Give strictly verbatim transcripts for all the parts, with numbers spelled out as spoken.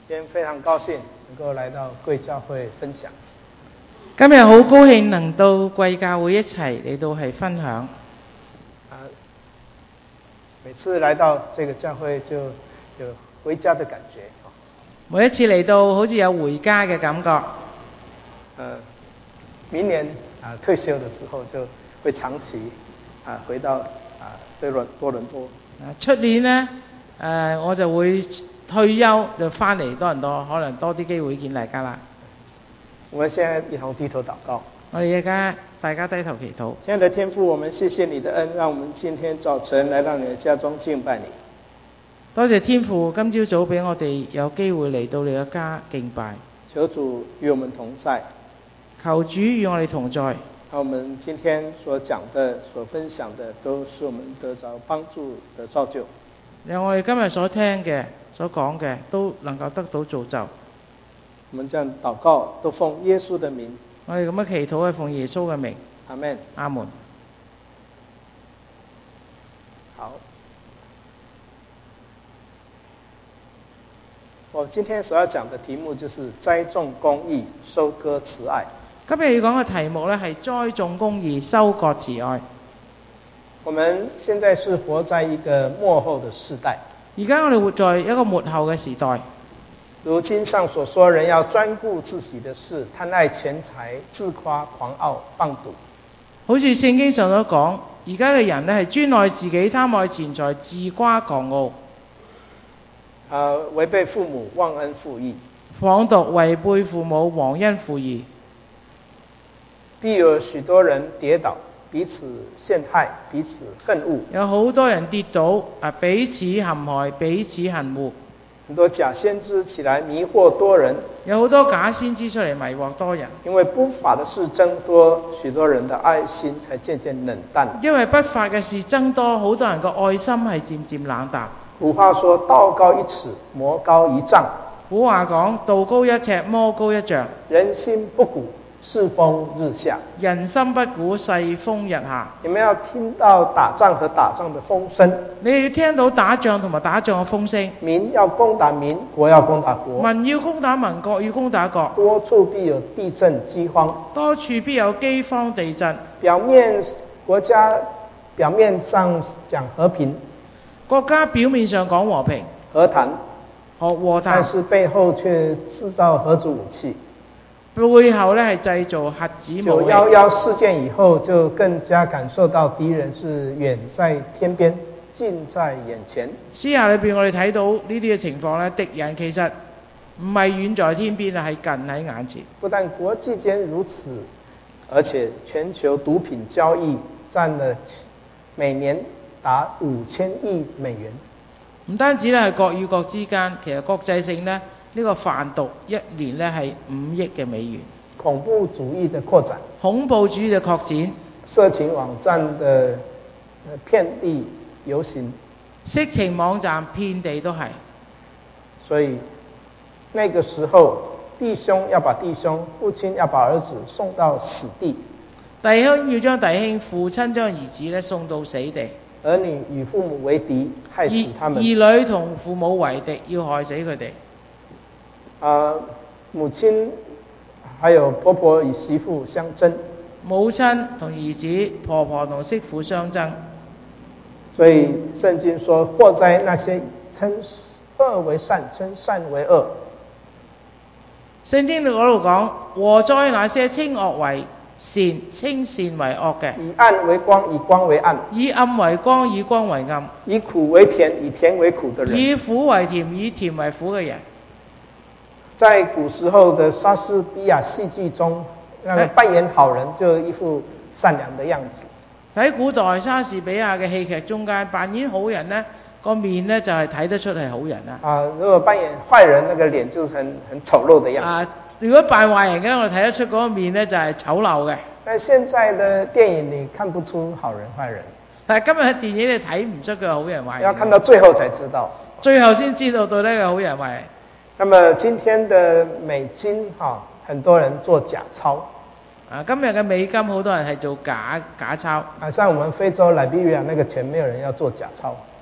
今天非常高興能夠來到貴教會分享。 今日好高興能到貴教會一齊嚟到係分享。 啊，每次來到這個教會就有回家的感覺。 每一次嚟到好似有回家嘅感覺。 呃，明年啊退休的時候就會長期啊回到啊多倫多倫多。 啊，出年呢，誒、呃、我就會退休就翻嚟多倫多，可能多啲機會見大家啦。 我們現在一同低頭禱告。 我哋而家大家低頭祈禱。 親愛的天父，我們謝謝你的恩，讓我們今天早晨來到你的家中敬拜你。 多謝天父，今朝早俾我哋有機會嚟到你嘅家敬拜。 求主與我們同在。 求主與我哋同在。 我們今天所講的、所分享的，都是我們得着幫助的造就。 讓我哋今日所聽嘅、所講嘅，都能夠得到造就。 我們這樣禱告，都奉耶穌的名。 我哋咁樣祈禱係奉耶穌嘅名。 阿們。 阿門。 好。我今天所要講的題目就是栽種公義，收割慈愛。 今日要講嘅題目呢，係栽種公義，收割慈愛。 我們現在是活在一個末後的世代。 而家我哋活在一個末後嘅時代。 如經上所說，人要專顧自己的事，貪愛錢財，自誇狂傲，放賭。 好似聖經上所講，而家嘅人呢係專愛自己，貪愛錢財，自誇狂傲。 呃，違背父母，忘恩負義。 放毒，違背父母，忘恩負義。 必有許多人跌倒，彼此陷害，彼此恨惡。 有好多人跌倒，啊，彼此陷害，彼此恨惡。 很多假先知起來迷惑多人。 有好多假先知出嚟迷惑多人。 因為不法的事增多，許多人的愛心才漸漸冷淡。 因為不法嘅事增多，好多人嘅愛心係漸漸冷淡。 古話說，道高一尺，魔高一丈。 古話講，道高一尺，魔高一丈。 人心不古，世風日下。 人心不古，世風日下。 你們要聽到打仗和打仗的風聲。 你要聽到打仗同埋打仗嘅風聲。 民要攻打民，國要攻打國。 民要攻打民，國要攻打國。 多處必有地震饑荒。 多處必有饑荒地震。 表面國家表面上講和平。 國家表面上講和平和談， 和和談， 但是背後卻製造核子武器。 背後呢係製造核子武器。 九一一事件以後，就更加感受到敵人是遠在天邊，近在眼前。 私下裏邊我哋睇到呢啲嘅情況呢，敵人其實唔係遠在天邊啊，係近喺眼前。 不但國際間如此，而且全球毒品交易佔了每年達五千億美元。 唔單止咧係國與國之間，其實國際性呢，呢、呢個販毒一年呢係五億嘅美元。 恐怖主義的擴展， 恐怖主義嘅擴展， 色情網站的遍地遊行， 色情網站遍地都係。 所以那個時候，弟兄要把弟兄，父親要把兒子送到死地。 弟兄要將弟兄，父親將兒子咧送到死地。 兒女與父母為敵，害死他們。 兒女同父母為敵，要害死佢哋。 啊，母親還有婆婆與媳婦相爭。 母親同兒子，婆婆同媳婦相爭。 所以聖經說：禍哉那些稱惡為善，稱善為惡。 聖經嗰度講：禍哉那些稱惡為善，稱善為惡嘅。 以暗為光，以光為暗。 以暗為光，以光為暗。 以苦為甜，以甜為苦的人。 以苦為甜，以甜為苦嘅人。 在古時候的莎士比亞戲劇中，那個扮演好人就一副善良的樣子。 喺古代莎士比亞嘅戲劇中間，扮演好人呢個面呢就係睇得出係好人啦。 啊，如果扮演壞人，那個臉就是很很醜陋的樣子。 啊，如果扮壞人嘅，我哋睇得出嗰個面呢就係醜陋嘅。 但現在的電影你看不出好人壞人。 但係今日嘅電影你睇唔出佢係好人壞人。 要看到最後才知道。 最後先知道到底係好人壞人。 那麼今天的美金哈，很多人做假鈔。 啊，今日嘅美金好多人係做假假鈔。 啊，像我們非洲萊比瑞亞那個錢，沒有人要做假鈔。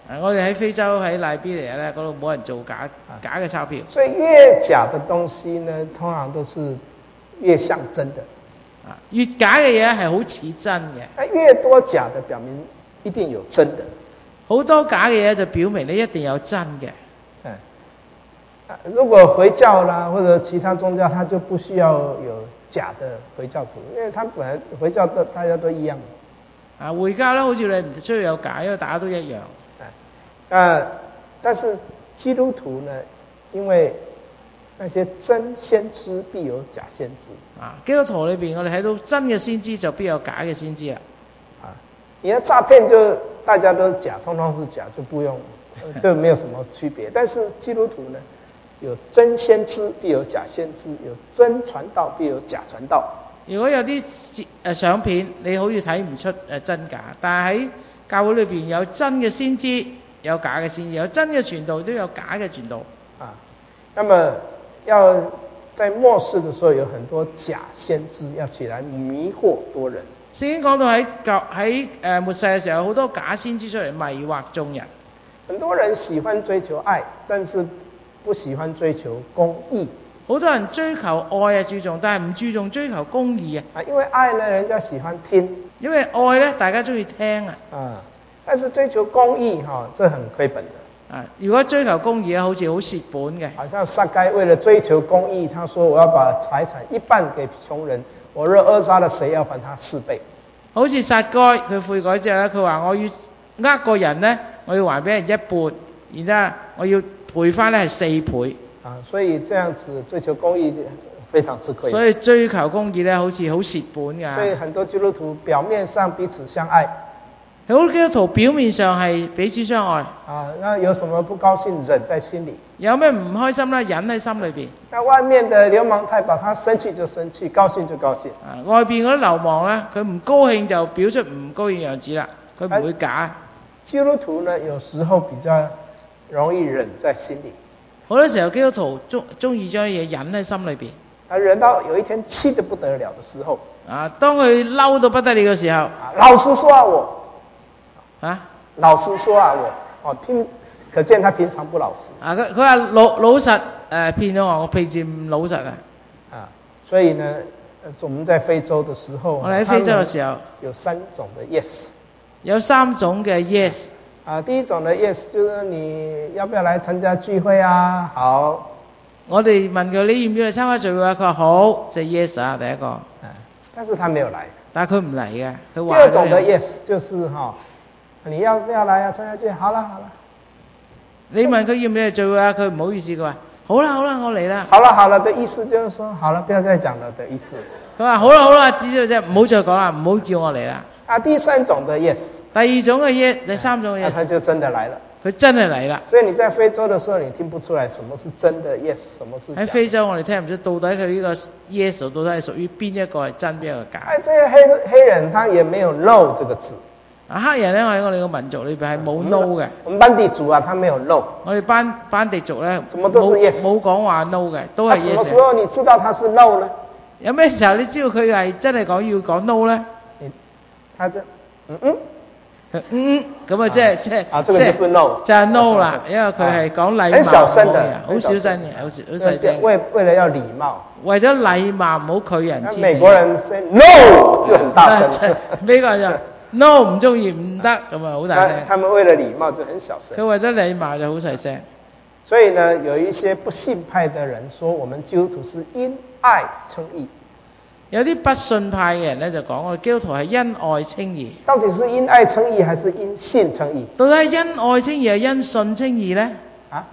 啊，我哋喺非洲喺賴比尼亞咧，嗰度冇人做假假嘅鈔票。 所以越假的東西呢，通常都是越像真的。 啊，越假嘅嘢係好似真嘅。 那越多假的，表明一定有真的。 好多假嘅嘢就表明你一定有真嘅。 嗯，如果回教啦或者其他宗教，它就不需要有假的回教徒，因為它本來回教都大家都一樣。 啊，回教咧好似你唔需要有假，因為大家都一樣。 啊，但是基督徒呢，因為那些真先知必有假先知。啊， 基督徒裏邊我哋睇到真嘅先知就必有假嘅先知啦。 啊，你要詐騙就大家都假，通通是假，就不用，就沒有什麼區別。但是基督徒呢，有真先知必有假先知，有真傳道必有假傳道。 如果有啲誒相片，你好似睇唔出誒真假，但係喺教會裏邊有真嘅先知，有假嘅先知，有真嘅傳道，都有假嘅傳道。 啊，那麼要在末世的時候，有很多假先知要起來迷惑多人。 聖經講到喺教喺誒末世嘅時候，好多假先知出嚟迷惑眾人。 很多人喜歡追求愛，但是不喜歡追求公義。 好多人追求愛啊注重，但係唔注重追求公義啊。 啊，因為愛呢，人家喜歡聽。 因為愛咧，大家中意聽啊。 啊，但是追求公義哈、哦，這很虧本的。 啊，如果追求公義咧，好似好蝕本嘅。 好像撒該為了追求公義，他說我要把財產一半給窮人，我若扼殺了誰，要還他四倍。 好似撒該佢悔改之後咧，佢話我要呃個人咧，我要還俾人一半，然之後我要賠翻咧係四倍。 啊，所以這樣子追求公義非常吃虧。 所以追求公義咧，好似好蝕本㗎。 所以很多基督徒表面上彼此相愛， 好多基督徒表面上係彼此相愛。 啊，那有什麼不高興忍在心裏？ 有咩唔開心咧，忍喺心裏邊。 那外面的流氓太保，他生氣就生氣，高興就高興。 啊，外邊嗰啲流氓咧，佢唔高興就表出唔高興樣子啦，佢唔會假。 基督徒呢，有時候比較容易忍在心裏。 好多時候基督徒中中意將嘢忍喺心裏邊。 啊，忍到有一天氣得不得了的時候， 啊，當佢嬲到不得了嘅時候， 啊，老實說啊我， 啊， 老實說啊我，哦，平，可見他平常不老實。 啊，佢佢話老老實誒騙咗我，我平時唔老實啊。 啊，所以呢，我們在非洲的時候， 我哋喺非洲嘅時候， 有三種的 yes。 有三種嘅 yes。 啊，第一種的 yes 就是你要不要來參加聚會啊？好。 我哋問佢你要唔要嚟參加聚會啊？佢話好，就 yes 啊，第一個。 啊，但是他沒有來。 但係佢唔嚟嘅，佢話。第二種的 yes 就是哈、哦，你要不要來啊？參加聚會？好啦好啦。 你問佢要唔要嚟聚會啊？佢唔好意思，佢話好啦好啦，我嚟啦。 好啦好啦的意思就是說，好了，不要再講了的意思。 佢話好啦好啦，知咗啫，唔好再講啦，唔好叫我嚟啦。 啊，第三種的 yes。 第二種嘅 yes，第三種嘅 yes。 他就真的來了。 佢真係嚟啦。 所以你在非洲的時候，你聽不出來什麼是真的 yes，什麼是假的。 喺非洲我哋聽唔出到底佢呢個 yes 到底係屬於邊一個係真，邊一個假。 哎，這些黑黑人他也沒有 no 這個字。 啊，黑人咧，我喺我哋個民族裏邊係冇 no 嘅。 我們班地族啊，他沒有 no。 我哋班班地族咧， 什麼都是 yes， 冇講話 no 嘅，都係 yes。 什麼時候你知道他是 no 呢？ 有咩時候你知道佢係真係講要講 no 咧？ 他就嗯嗯。 嗯，咁啊，即係即係， 啊，這個就是 no， 就係 no 啦，因為佢係講禮貌， 很小聲的， 好小聲嘅，好好細聲。 為為了要禮貌， 為咗禮貌唔好拒人之。 美國人 say no 就很大聲， 美國人就 no 唔中意唔得，咁啊好大聲。 他們為了禮貌就很小聲。 佢為咗禮貌就好細聲。 所以呢，有一些不信派的人說，我們基督徒是因愛稱義。 有啲不信派嘅人咧就講我哋基督徒係因愛稱義。到底是因愛稱義還是因信稱義？ 到底係因愛稱義係因信稱義咧？ 啊？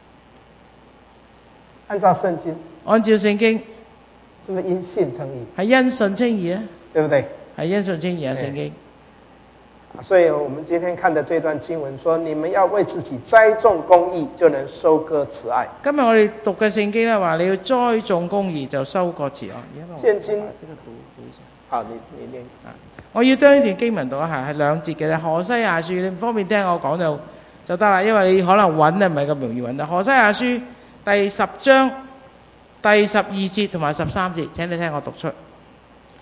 按照聖經。 按照聖經。 是不是因信稱義？ 係因信稱義啊？ 對不對？ 係因信稱義啊，聖經。 所以我們今天看的這段經文說，你們要為自己栽種公義，就能收割慈愛。 今日我哋讀嘅聖經咧話，你要栽種公義就收割慈愛。 現今，好，你你念啊。 我要將呢段經文讀一下，係兩節嘅。何西阿書，你唔方便聽我講就就得啦，因為你可能揾啊唔係咁容易揾到。何西阿書第十章第十二節同埋十三節，請你聽我讀出。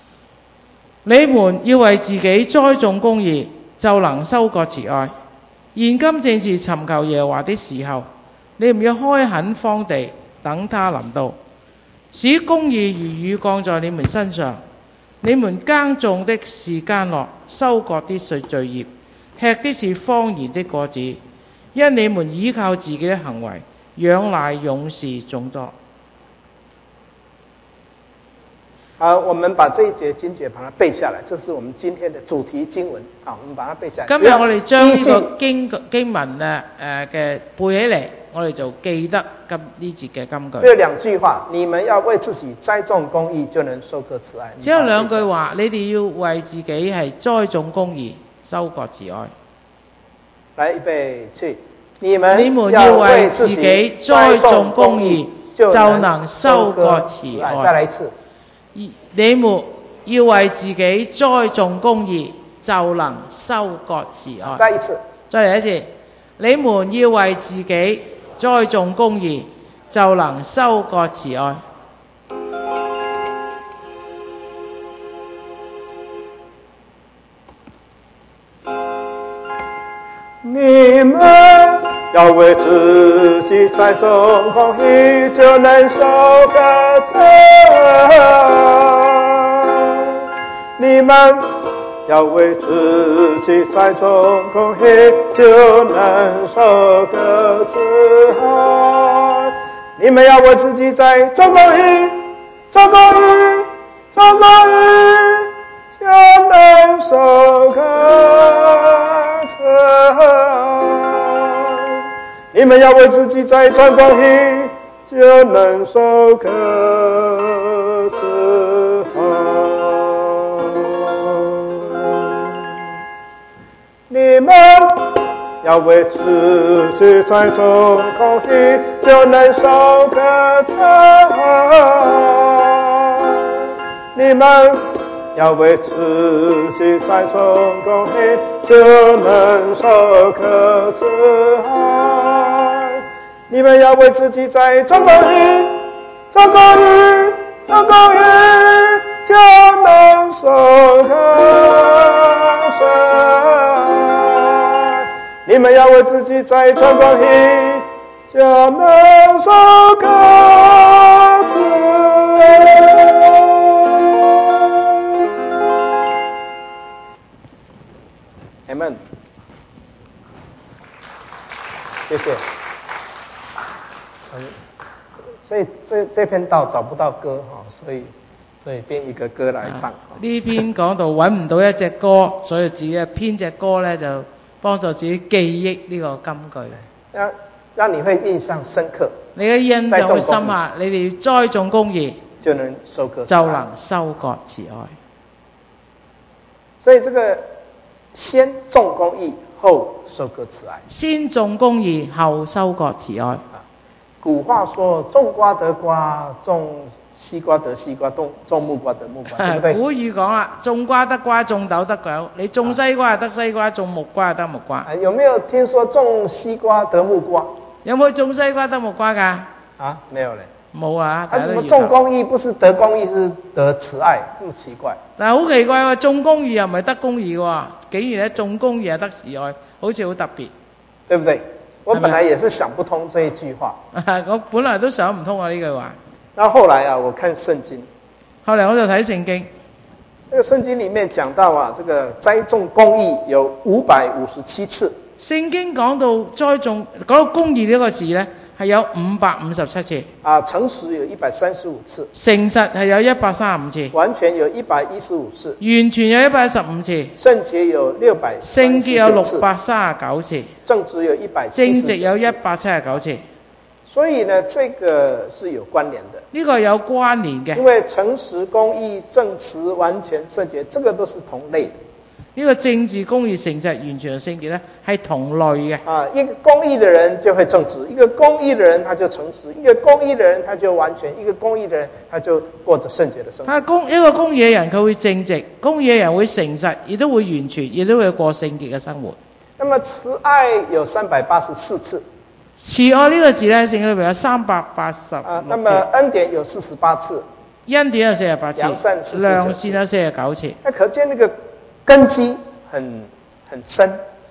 你們要為自己栽種公義，就能收割慈愛。 現今正是尋求耶和華的時候，你唔要開墾荒地，等他臨到，使公義如雨降在你們身上。你們耕種的是耕樂，收割的是罪孽，吃的是謊言的果子，因你們依靠自己的行為，仰賴勇士眾多。 好，我們把這一節經節把它背下來，這是我們今天的主題經文。好，我們把它背下來。 今日我哋將呢個經經文啊誒嘅背起嚟，我哋就記得今呢節嘅金句。 只有兩句話，你們要為自己栽種公義，就能收割慈愛。 只有兩句話，你哋要為自己係栽種公義，收割慈愛。來，預備去。你們你們要為自己栽種公義，就能收割慈愛。 再來一次。 你們要為自己栽種公義，就能收割慈愛。 再一次， 再嚟一次。你們要為自己栽種公義，就能收割慈愛。 你們要為自己栽種公義，就能收割慈愛。你們要為自己栽種公義，就能收割慈愛。你們要為自己栽種公義，種公義，種公義，就能收割慈愛。你們要為自己栽種公義，就能收割慈愛。你們要為自己栽種公義，就能收割慈愛。你們要為自己栽種公義，就能收割慈愛。你們要為自己栽種公義，種公義，種公義，就能收割慈愛。你們要為自己栽種公義，就能收割慈愛。Amen。謝謝。嗯，所以這這篇道找不到歌哈，所以所以編一個歌來唱。 呢篇講到揾唔到一隻歌，所以自己編隻歌咧，就幫助自己記憶呢個金句。 讓讓你會印象深刻。 你嘅印象會深刻，你哋栽種公義， 就能收割， 就能收割慈愛。 所以這個先種公義，後收割慈愛。 先種公義，後收割慈愛。 古話說：種瓜得瓜，種西瓜得西瓜，種種木瓜得木瓜，對不對？ 古語講啦，種瓜得瓜，種豆得豆。你種西瓜得西瓜，種木瓜得木瓜。 有沒有聽說種西瓜得木瓜？ 有冇種西瓜得木瓜㗎？ 啊，沒有嘞。 冇啊！ 他怎麼種公義不是得公義，是得慈愛？這麼奇怪。 但係好奇怪喎，種公義又唔係得公義喎，竟然咧種公義係得慈愛，好似好特別， 對不對？我本來也是想不通這一句話。 我本來都想唔通啊呢句話。 那後來啊，我看聖經。後來我就睇聖經。 這個聖經裡面講到啊，這個栽種公義有五百五十七次。 聖經講到栽種，講到公義呢個字咧，係有五百五十七次。啊， 誠實有一百三十五次。 誠實係有一百三十五次。 完全有一百一十五次。 完全有一百一十五次。聖潔有六百。 聖潔有六百三十九次。 正直有一百。 正直有一百七十九次。 所以呢，這個是有關聯的。 呢個有關聯嘅。 因為誠實、公義、正直、完全、聖潔，這個都是同類的。 呢個正直、公義、誠實、完全、聖潔咧，係同類嘅。 啊，一個公義的人就會正直，一個公義的人他就誠實，一個公義的人他就完全，一個公義的人他就過着聖潔的生活。 他公一個公義嘅人，佢會正直；公義嘅人會誠實，亦都會完全，亦都會過聖潔嘅生活。 那麼慈愛有三百八十四次。 慈愛呢個字咧，聖經裏邊有三百八十六次。 啊，那麼恩典有四十八次。 恩典有四十八次。 良善四十九次。 良善有四十九次。 那可見那個根基很很深，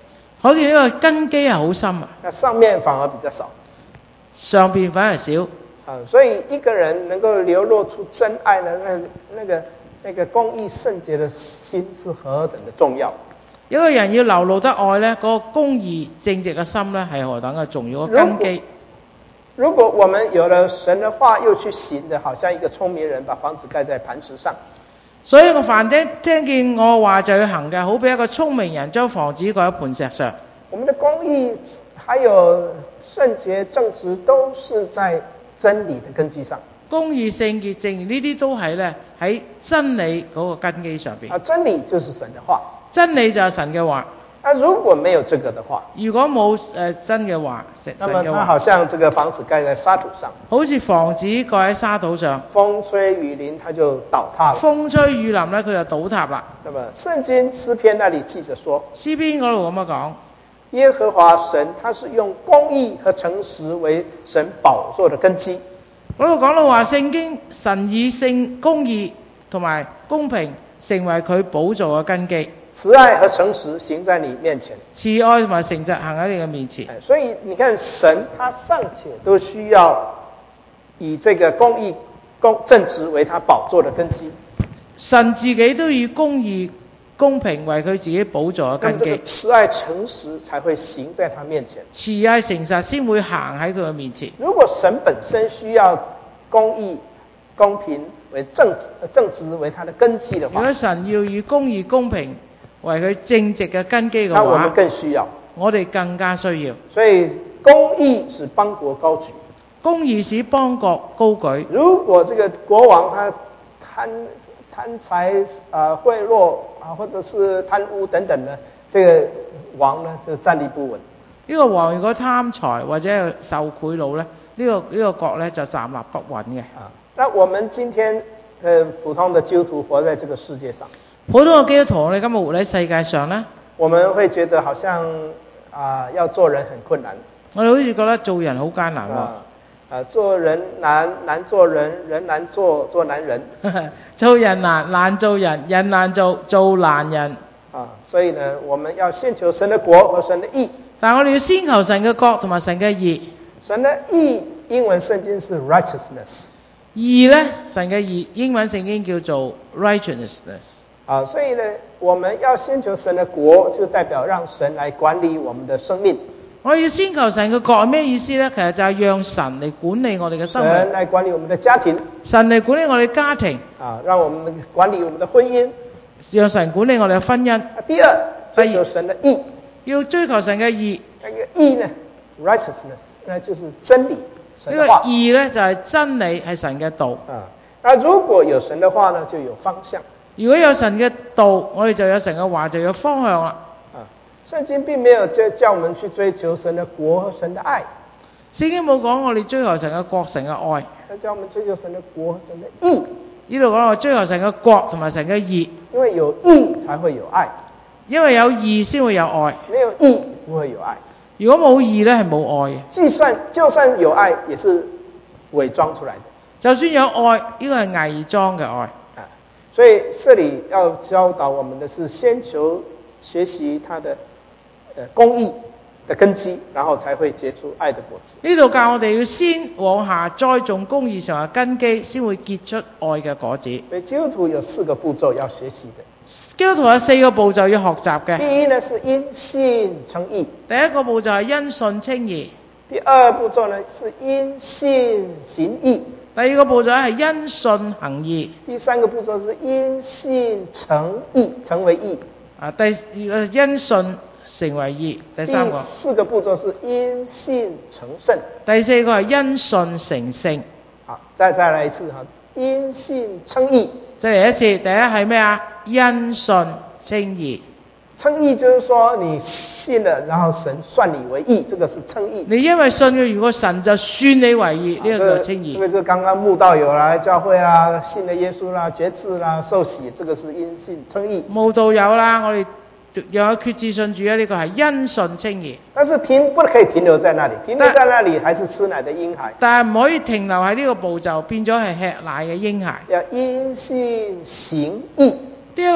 可見呢個根基係好深啊， 那上面反而比較少。 上邊反而少。 啊，所以一個人能夠流露出真愛呢，那那個那個公義聖潔的心是何等的重要。 一個人要流露得愛呢，嗰、那個公義正直嘅心呢，係何等嘅重要嘅根基。 如果我們有了神的話又去行的，好像一個聰明人把房子蓋在磐石上。 所以我凡聽聽見我話就要行嘅，好比一個聰明人將房子蓋喺磐石上。 我們的公義還有聖潔正直都是在真理的根基上。 公義聖潔正義呢啲都係咧喺真理嗰個根基上邊。 啊，真理就是神的話。 真理就係神嘅話。 那、啊、如果沒有這個的話， 如果冇誒、呃、真嘅話，神嘅話， 那麼它好像這個房子蓋在沙土上， 好似房子蓋喺沙土上， 風吹雨淋它就倒塌了。 風吹雨淋咧，佢就倒塌啦。 那麼聖經詩篇那裡記着說， 詩篇嗰度咁樣講， 耶和華神他是用公義和誠實為神寶座的根基。 嗰度講到話聖經神以聖公義同埋公平成為佢寶座嘅根基。 慈愛和誠實行在你面前， 慈愛同埋誠實行喺你嘅面前。 所以你看神他尚且都需要以這個公義公正直為他寶座的根基， 神自己都以公義公平為佢自己寶座嘅根基。 咁這個慈愛誠實才會行在他面前， 慈愛誠實先會行喺佢嘅面前。 如果神本身需要公義公平為正正直為他的根基的話， 如果神要以公義公平為佢正直嘅根基嘅話， 那我們更需要， 我哋更加需要。 所以公義使邦國高舉， 公義使邦國高舉。 如果這個國王他貪貪財啊賄賂啊，或者是貪污等等呢，這個王呢就站立不穩。 呢個王如果貪財或者受賄賂咧，呢、這個呢、這個國咧就站立不穩嘅。 啊，那我們今天呃普通的基督徒活在這個世界上。 普通嘅基督徒，我哋今日活喺世界上咧， 我們會覺得好像啊、呃、要做人很困難。 我哋好似覺得做人好艱難喎。 啊、呃，做人難，難做人，人難做做男人。 做人難，難做人，人難做做男人。 啊，所以呢，我們要先求神的國和神的義。 但係我哋要先求神嘅國同埋神嘅義。 神的義英文聖經是 righteousness。 義咧，神嘅義英文聖經叫做 righteousness。 啊，所以呢，我們要先求神的國，就代表讓神來管理我們的生命。 我要先求神嘅國係咩意思呢？其實就係讓神嚟管理我哋嘅生命。 神來管理我們的家庭。 神嚟管理我哋家庭。 啊，讓我們管理我們的婚姻。 讓神管理我哋嘅婚姻。 啊，第二，追求神的義。 要追求神嘅義。 那個義呢 ，righteousness，那就是真理。 呢、這個義呢，就係、是、真理，係神嘅道。 啊，那如果有神的話呢，就有方向。如果有神嘅道，我哋就有神嘅話，就有方向啦。 啊，聖經並沒有叫叫我們去追求神的國和神的愛。 聖經冇講我哋追求神嘅國、神嘅愛。 佢叫我們追求神的國和神的義。 呢度講我追求神嘅國同埋神嘅義。 因為有義才會有愛。 因為有義先會有愛。 沒有義不會有愛。 如果冇義呢，係冇愛嘅。 就算就算有愛，也是偽裝出來的。 就算有愛，呢個係偽裝嘅愛。 所以這裡要教導我們的是先求學習他的呃公義的根基，然後才會結出愛的果子。 呢度教我哋要先往下栽種公義上嘅根基，先會結出愛嘅果子。 所以基督徒有四個步驟要學習的。 基督徒有四個步驟要學習嘅。 第一呢是因信稱義。 第一個步驟係因信稱義。 第二步驟呢是因信行義。 第二個步驟係因信行義。 第三個步驟是因信成義，成為義。 啊，第二個因信成為義。第三個。 第四個步驟是因信成聖。 第四個係因信成聖。 好，再再來一次哈，因信稱義。 再嚟一次，第一係咩啊？因信稱義。 稱義就是說你信了，然後神算你為義，這個是稱義。 你因為信嘅，如果神就算你為義，呢、啊這個叫稱義。 這個就剛剛慕道友啦，教會啦，信了耶穌啦，決志啦，受洗，這個是因信稱義。 慕道友啦，我哋又有決志信主啊，呢、這個係因信稱義。但是停不可以停留在那裡，停留在那裡還是吃奶的嬰孩。 但係唔可以停留喺呢個步驟，變咗係吃奶嘅嬰孩。 要因信行義。 第一個步，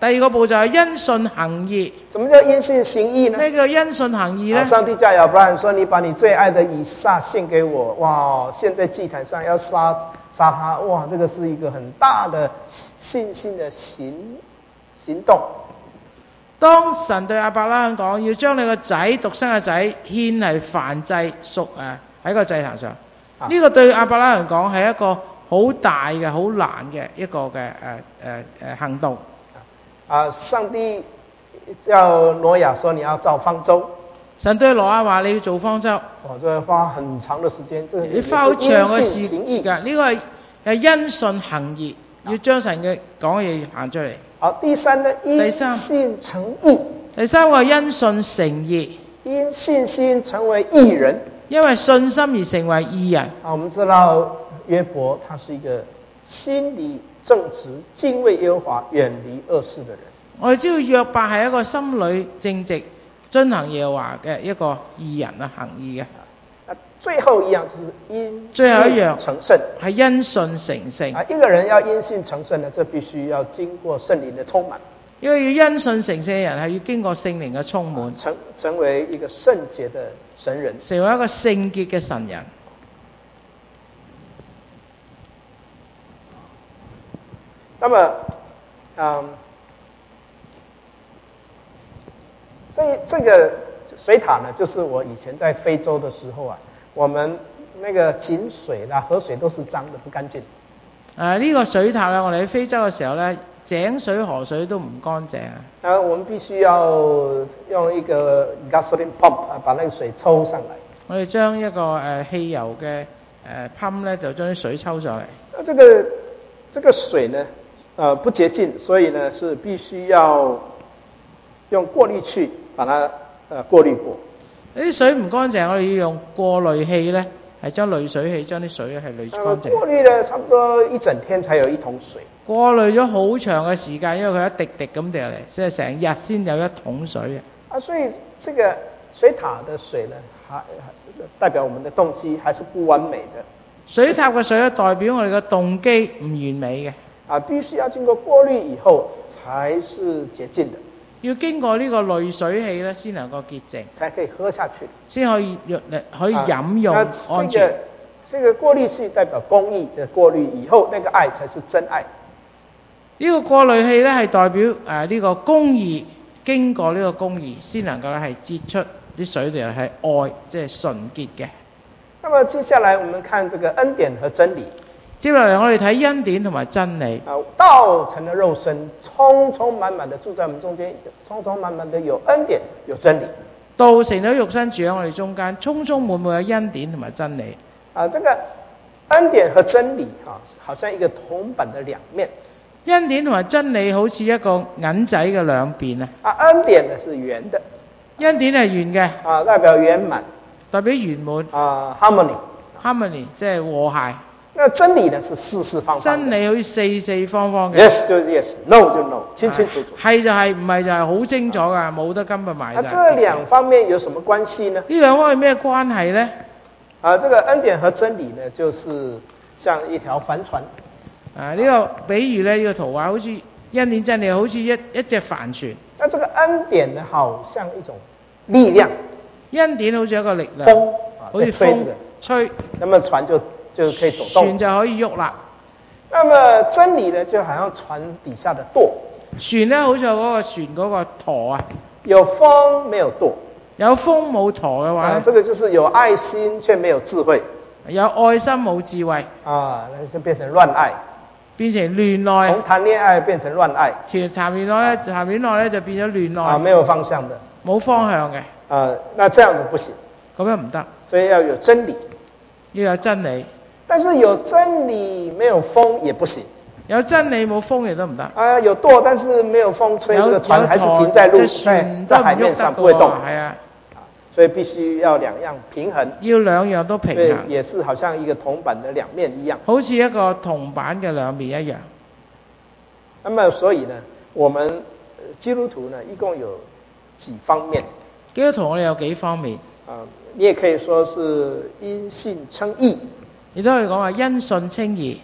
第二個步驟係因信行義。 什麼叫因信行義呢？ 咩叫因信行義呢？ 上帝叫亞伯拉罕說：你把你最愛的以撒獻給我。哇！現在祭壇上要殺殺他，哇！這個是一個很大的信心的行行動。 當神對亞伯拉罕講要將你個仔獨生嘅仔獻係燔祭屬誒喺個祭壇上，呢、啊、個對亞伯拉罕講係一個好大嘅、好難嘅一個嘅誒誒誒行動。 啊！上帝叫挪亞說你要造方舟。神對挪亞話你要做方舟。哦，這花很長的時間，這個、 你花好長嘅時時間，呢個係係因信行義，要將神嘅講嘅嘢行出嚟。 好，第三呢？因信成義。 第三個因信成義， 因信心成為義人， 因為信心而成為義人。 啊，我們知道約伯他是一個心裡正直、敬畏耶和華、遠離惡事的人。我哋知道約伯係一個心裏正直、遵行耶和華嘅一個義人啊，行義嘅。啊，最後一樣就是因信成聖，係因信成聖。啊，一個人要因信成聖呢，這必須要經過聖靈的充滿。因為要因信成聖嘅人係要經過聖靈嘅充滿，成成為一個聖潔的神人，成為一個聖潔嘅神人。那麼，嗯，所以這個水塔呢，就是我以前在非洲的時候啊，我們那個井水啦、河水都是髒的，不乾淨。啊，呢個水塔呢，我哋喺非洲嘅時候呢，井水河水都唔乾淨啊。啊，我們必須要用一個 gasoline pump 啊，把那個水抽上來。我哋將一個誒、呃、汽油嘅誒 pump 咧，就將啲水抽上嚟。啊，這個這個水呢，呃不潔淨，所以呢是必須要用過濾器把它呃過濾過。呢啲水唔乾淨，我哋要用過濾器咧，係將濾水器將啲水咧係濾乾淨。過濾咧，差不多一整天才有一桶水。過濾咗好長嘅時間，因為佢一滴滴咁掉嚟，即係成日先有一桶水嘅。啊，所以這個水塔的水呢，還代表我們的動機還是不完美的。水塔嘅水咧，代表我哋嘅動機唔完美嘅。啊，必須要經過過濾以後，才是潔淨的。要經過呢個濾水器咧，先能夠潔淨，才可以喝下去，先可以可以飲用安全。啊，這個這個過濾器代表公義的過濾以後，那個愛才是真愛。呢個過濾器咧係代表誒呢、呃這個公義，經過呢個公義先能夠係擠出啲水嚟係愛，即係純潔嘅。那麼接下來我們看這個恩典和真理。接落嚟我哋睇恩典同埋真理。啊，道成了肉身，充充滿滿的住在我們中間，充充滿滿的有恩典有真理。道成咗肉身住喺我哋中間，充充滿滿嘅恩典同埋真理。啊，這個恩典和真理啊，好像一個銅板的兩面。恩典同埋真理好似一個銀仔嘅兩邊啊！啊，恩典呢是圓的，恩典係圓嘅，啊，代表圓滿，代表圓滿。啊 ，harmony，harmony 即係和諧。那真理呢是四四方方。真理好似四四方方嘅。Yes 就是 yes，no 就 no，清清楚楚。係就係，唔係就係好清楚㗎，冇得根本埋。啊，這兩方面有什麼關係呢？呢兩方面咩關係呢？啊，這個恩典和真理呢，就是像一條帆船。啊！呢、這個比喻咧，呢、這個圖畫好似恩典真理，好似一一隻帆船。那這個恩典呢，好像一種力量。恩典好似一個力量，風，好似風吹，那麼船就就可以走動，船就可以喐啦。那麼真理呢，就好像船底下的舵。船呢，好似嗰個船嗰個舵啊。有風沒有舵，有風冇舵嘅話呢、啊，這個就是有愛心卻沒有智慧。有愛心冇智慧啊，那就變成亂愛。變成亂愛，從談戀愛變成亂愛，談談戀愛咧，談戀愛咧就變咗亂愛，啊，沒有方向的，冇方向嘅，啊，那這樣子不行，咁樣唔得，所以要有真理，要有真理，但是有真理沒有風也不行，有真理冇風亦都唔得，啊，有舵但是沒有風吹，這個船還是停在路，在在海面上不會動，係啊。所以必須要兩樣平衡，要兩樣都平衡，也是好像一個銅板的兩面一樣，好似一個銅板嘅兩面一樣。那麼所以呢，我們基督徒呢，一共有幾方面？基督徒我哋有幾方面？啊，你也可以說是因信稱義，亦都可以講話因信稱義。啊，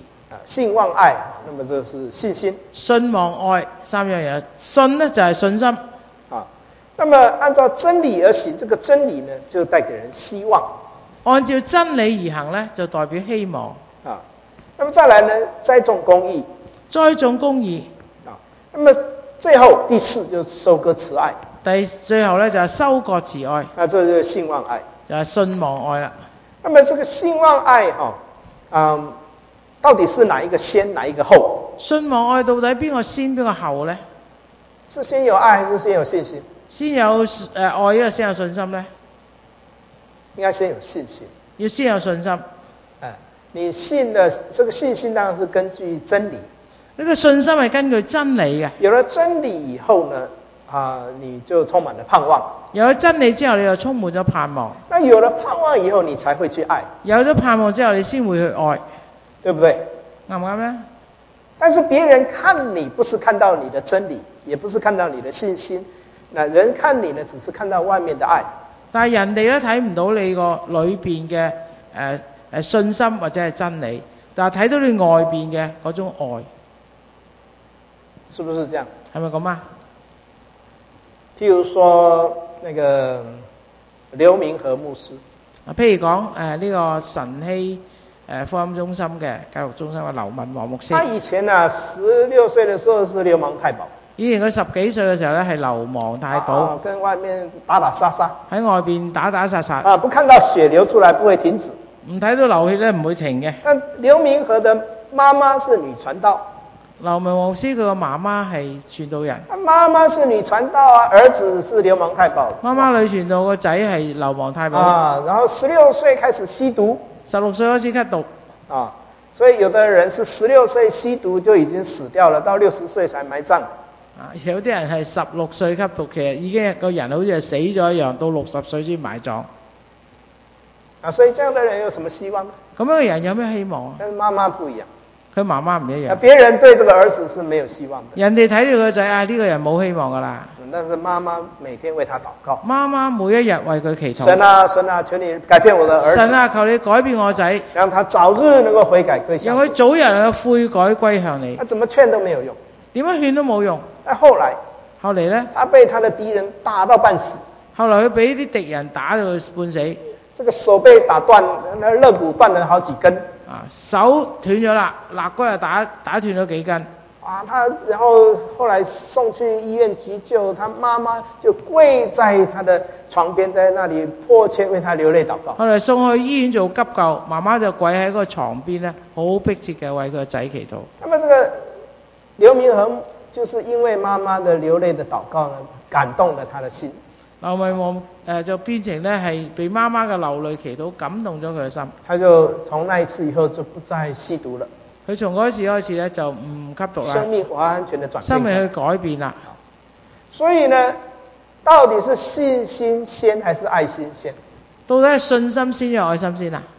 信望愛，那麼這是信心。 信望愛三樣嘢，信呢就係信心。 啊，那麼按照真理而行，這個真理呢就帶給人希望。 按照真理而行呢，就代表希望。 啊，那麼再來呢，栽種公義。 栽種公義。 啊，那麼最後第四就是收割慈愛。 第最後呢就係收割慈愛。 那這就是信望愛。 就係信望愛啦。 那麼這個信望愛哈，嗯，到底是哪一個先，哪一個後？ 信望愛到底邊個先邊個後呢？ 是先有愛還是先有信心？ 先有誒、呃、愛，因為先有信心呢？ 應該先有信心。 要先有信心。 哎，你信的這個信心當然是根據真理。 呢個信心係根據真理嘅。 有了真理以後呢，啊，你就充滿了盼望。 有咗真理之後，你就充滿咗盼望。 那有了盼望以後，你才會去愛。 有咗盼望之後，你先會去愛， 對不對？ 啱唔啱呢？ 但是別人看你，不是看到你的真理，也不是看到你的信心，那人看你呢，只是看到外面的愛。 但係人哋咧睇唔到你個裏邊嘅誒誒信心或者係真理，但係睇到你外邊嘅嗰種愛， 是不是這樣？ 係咪咁啊？ 譬如說，那個劉明和牧師啊，譬如講誒呢個晨曦誒福音中心嘅教育中心嘅劉文華牧師。 他以前啊，十六歲的時候是流氓太保。 以前佢十幾歲嘅時候咧係流氓太保， 啊，跟外面打打殺殺。 喺外邊打打殺殺。 啊，不看到血流出來不會停止。 唔睇到流血咧唔會停嘅。 但劉明和的媽媽是女傳道。 劉明牧師佢個媽媽係傳道人。 媽媽是女傳道啊，兒子是流氓太保。 媽媽女傳道個仔係流氓太保。 啊，然後十六歲開始吸毒。 十六歲開始吸毒。 啊，所以有的人是十六歲吸毒就已經死掉了，到六十歲才埋葬。 啊，有啲人係十六歲吸毒，其實已經個人好似係死咗一樣，到六十歲先埋葬。 啊，所以這樣的人有什麼希望呢？ 咁樣嘅人有咩希望啊？ 但是媽媽不一樣。 佢媽媽唔一樣。 別人對這個兒子是沒有希望的。 人哋睇住個仔啊，呢個人冇希望噶啦。 但是媽媽每天為他禱告。 媽媽每一日為佢祈禱。 神啊，神啊，求你改變我的兒子。 神啊，求你改變我仔， 讓他早日能夠悔改歸向你。 讓佢早日能夠悔改歸向你。 他怎麼勸都沒有用。 點樣勸都冇用。 但後來， 後嚟呢？ 他被他的敵人打到半死。 後來佢俾啲敵人打到佢半死。 這個手被打斷，那肋骨斷了好幾根。 啊，手斷咗啦，肋骨又打打斷咗幾根。 啊，他然後後來送去醫院急救，他媽媽就跪在他的床邊，在那裡迫切為他流淚禱告。 後來送去醫院做急救，媽媽就跪喺個床邊咧，好迫切嘅為佢個仔祈禱。 那麼這個劉明和就是因為媽媽的流淚的禱告呢，感動了他的心。 劉明和誒就變成咧係被媽媽嘅流淚祈禱感動咗佢嘅心。 他就從那一次以後就不再吸毒了。 佢從嗰次開始咧就唔吸毒啦。 生命完全的轉變。 生命去改變啦。 所以呢，到底是信心先還是愛心先？ 到底係信心先有愛心先啊？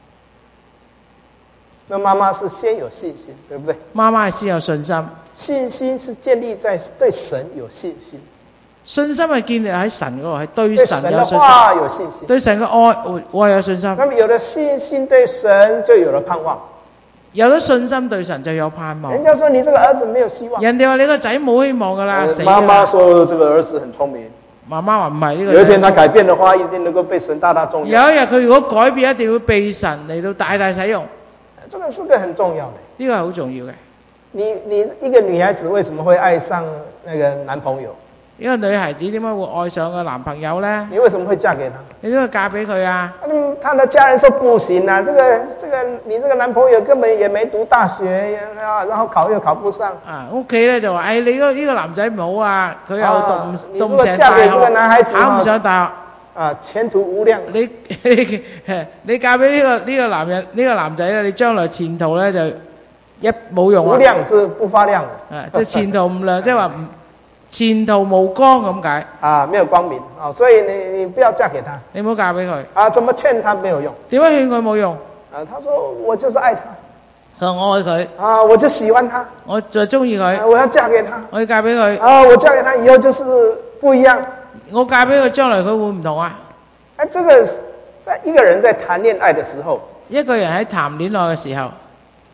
那媽媽是先有信心，對不對？ 媽媽係先有信心。 信心是建立在對神有信心。 信心係建立喺神嗰度，係對神有信心。 對神的話有信心。 對神嘅愛，我有信心。 那麼有了信心對神，就有了盼望。 有咗信心對神就有盼望。 人家說你這個兒子沒有希望。 人哋話你個仔冇希望㗎啦，死啦。 媽媽說這個兒子很聰明。 媽媽話唔係呢個。 有一天他改變的話，一定能夠被神大大重用。 有一日佢如果改變，一定會被神嚟到大大使用。 這個是個很重要的。 呢個係好重要嘅。 你你一個女孩子為什麼會愛上那個男朋友？ 一個女孩子點解會愛上個男朋友呢？ 你為什麼會嫁給他？ 你都要嫁俾佢啊？ 嗯，他的家人說不行啊，這個這個你這個男朋友根本也沒讀大學啊，然後考又考不上。 啊，屋企咧就話，誒、哎、你個呢個男仔唔好啊，佢又讀唔、啊、讀唔成大學，考唔上大學。 啊，前途無量。 你你你嫁俾呢、這個呢、這個男人呢、這個男仔咧，你將來前途咧就一冇用啊。 無量是不發亮嘅。 啊，即係前途唔亮，即係話唔。前途無光咁解啊，沒有光明啊，所以你你不要嫁給他， 你唔好嫁俾佢啊，怎麼勸他沒有用？ 點樣勸佢冇用？ 啊，他說我就是愛他， 佢話我愛佢， 啊，我就喜歡他， 我就中意佢， 我要嫁給他， 我要嫁俾佢， 啊，我嫁給他以後就是不一樣， 我嫁俾佢將來佢會唔同啊？ 哎，這個在一個人在談戀愛的時候， 一個人喺談戀愛嘅時候，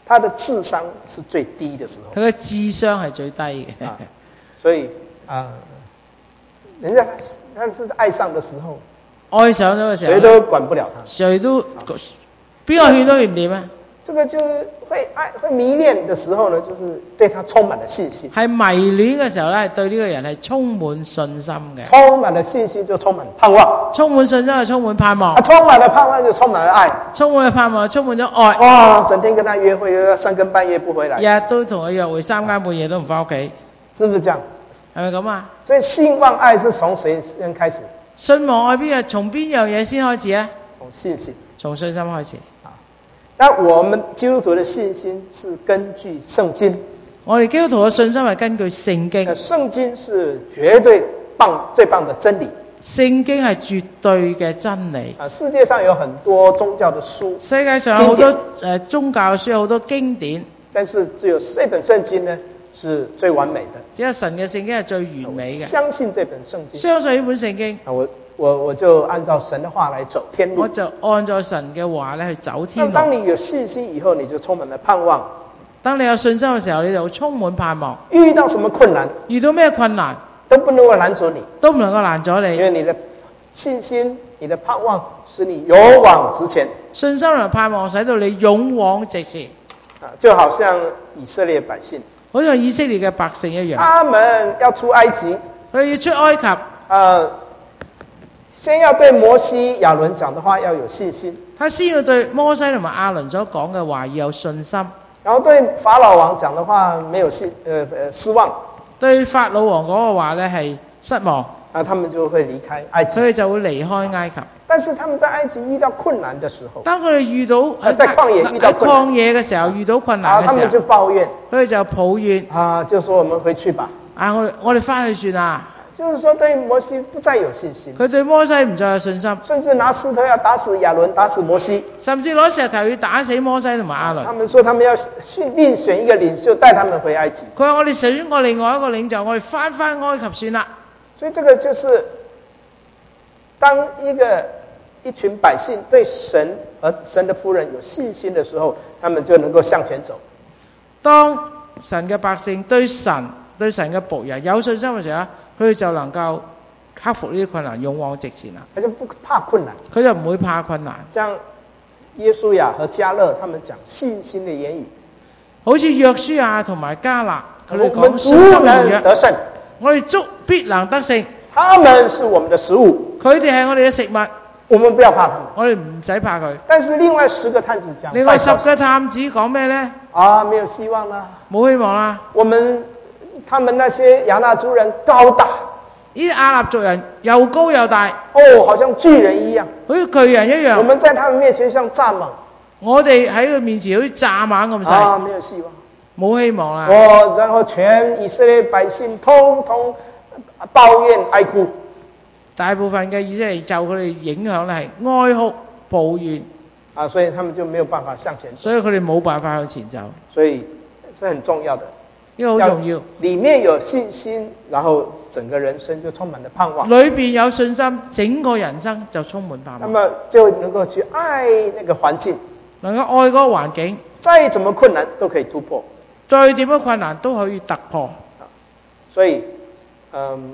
他的智商是最低的時候。 佢嘅智商係最低嘅。 啊，所以啊、呃，人家但是愛上的時候， 愛上咗嘅時候， 誰都管不了他， 誰都邊個勸都勸唔掂啊！ 這個就是會愛會迷戀的時候呢，就是對他充滿了信心。 係迷戀嘅時候咧，對呢個人係充滿信心嘅。 充滿了信心就充滿盼望。 充滿信心就充滿盼望。 啊，充滿了盼望就充滿了愛。 充滿了盼望，充滿咗愛。 哇！整天跟他約會，三更半夜不回來。 日日都同佢約會，三更半夜都唔翻屋企。 是不是這樣？ 係咪咁啊？ 所以信望愛是從誰先開始？ 信望愛邊日？從邊樣嘢先開始啊？ 從信心。 從信心開始。 啊，那我們基督徒的信心是根據聖經。 我哋基督徒嘅信心係根據聖經。 聖經是絕對棒、最棒的真理。 聖經係絕對嘅真理。 啊，世界上有很多宗教的書， 世界上有好多誒宗教嘅書，有好多經典， 但是只有這本聖經呢是最完美的。 只有神嘅聖經係最完美嘅。 相信這本聖經。 相信呢本聖經。 啊，我我我就按照神的話來走天路。 我就按照神嘅話咧去走天路。 當你有信心以後，你就充滿了盼望。 當你有信心嘅時候，你就充滿盼望。 遇到什麼困難？ 遇到咩困難？ 都不能夠攔阻你。 都唔能夠攔阻你。 因為你的信心、你的盼望使你勇往直前。 信心同盼望使到你勇往直前。 啊，就好像以色列百姓。 好似以色列嘅百姓一樣。 他們要出埃及。 佢哋要出埃及。啊、 呃。先要對摩西、亞倫講的話要有信心。他先要對摩西同埋亞倫所講嘅話要有信心。 然後對法老王講的話沒有信，呃呃失望。對法老王嗰個話咧係失望。 啊，他們就會離開埃及。 所以就會離開埃及。 但是他們在埃及遇到困難的時候。 當佢哋遇到喺在曠野遇到困難。 曠野嘅時候遇到困難嘅時候。 啊，他們就抱怨。 佢哋就抱怨。 啊，就說我們回去吧。 啊，我我哋翻去算啦。 就是說對摩西不再有信心， 佢對摩西唔再有信心， 甚至拿石頭要打死亞倫，打死摩西， 甚至攞石頭要打死摩西同埋亞倫。 他們說他們要選另選一個領袖帶他們回埃及。 佢話我哋選過另外一個領袖，我哋翻翻埃及算啦。 所以這個就是當一個一群百姓對神和神的僕人有信心的時候，他們就能夠向前走。 當神嘅百姓對神對神嘅僕人有信心嘅時候，佢哋就能夠克服呢啲困難，勇往直前啦。 佢就不怕困難， 佢就唔會怕困難。 像約書亞和迦勒，他們講信心嘅言語， 好似約書亞同埋迦勒，佢哋講信心嘅言語。 得勝， 我哋足必能得勝。 他們是我們的食物， 佢哋係我哋嘅食物。 我們不要怕他們， 我哋唔使怕佢。 但是另外十個探子講， 另外十個探子講咩呢？ 啊，沒有希望啦， 冇希望啦。 我們他們那些亞衲族人高大， 呢啲亞衲族人又高又大， 哦，好像巨人一樣， 好似巨人一樣。 我們在他們面前像蚱蜢， 我哋喺佢面前好似蚱蜢咁細。 啊，沒有希望， 冇希望啦。 哦，然後全以色列百姓通通抱怨哀哭。 大部分嘅以色列受佢哋影響咧係哀哭抱怨， 啊，所以他們就沒有辦法向前走。 所以佢哋冇辦法向前走。 所以是很重要的， 呢個好重要。 裏面有信心，然後整個人生就充滿了盼望。 裏邊有信心，整個人生就充滿盼望。 那麼就能夠去愛那個環境， 能夠愛嗰個環境， 再怎麼困難都可以突破， 再點樣困難都可以突破。 所以，嗯。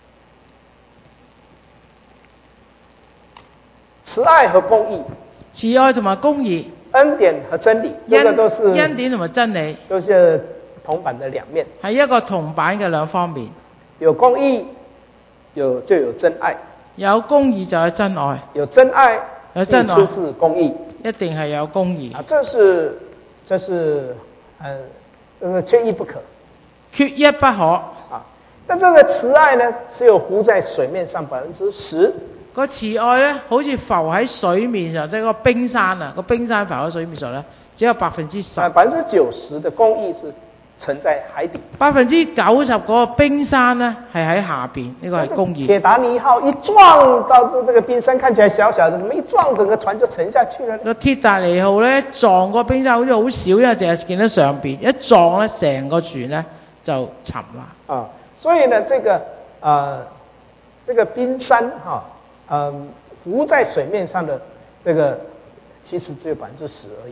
慈愛和公義， 慈愛同埋公義， 恩典和真理，這個都是恩典同埋真理， 都是銅板的兩面， 係一個銅板嘅兩方面。 有公義，有就有真愛； 有公義就有真愛， 有真愛， 有真愛， 出自公義， 一定係有公義。 啊，這是，這是，嗯，這是缺一不可， 缺一不可。 啊，但這個慈愛呢，只有浮在水面上百分之十。 個慈愛咧，好似浮喺水面上，即係個冰山啊，個冰山浮喺水面上咧，只有百分之十。 百分之九十的公義是沉在海底。百分之九十嗰個冰山咧係喺下邊，呢、這個係公義。 鐵達尼號一撞到這這個冰山，看起來小小的，怎麼一撞整個船就沉下去了呢？ 個鐵達尼號咧撞個冰山好似好少，因為淨係見到上邊，一撞咧成個船咧就沉啦。 啊，所以呢，這個呃，這個冰山哈。啊嗯，浮在水面上的這個其實只有百分之十而已。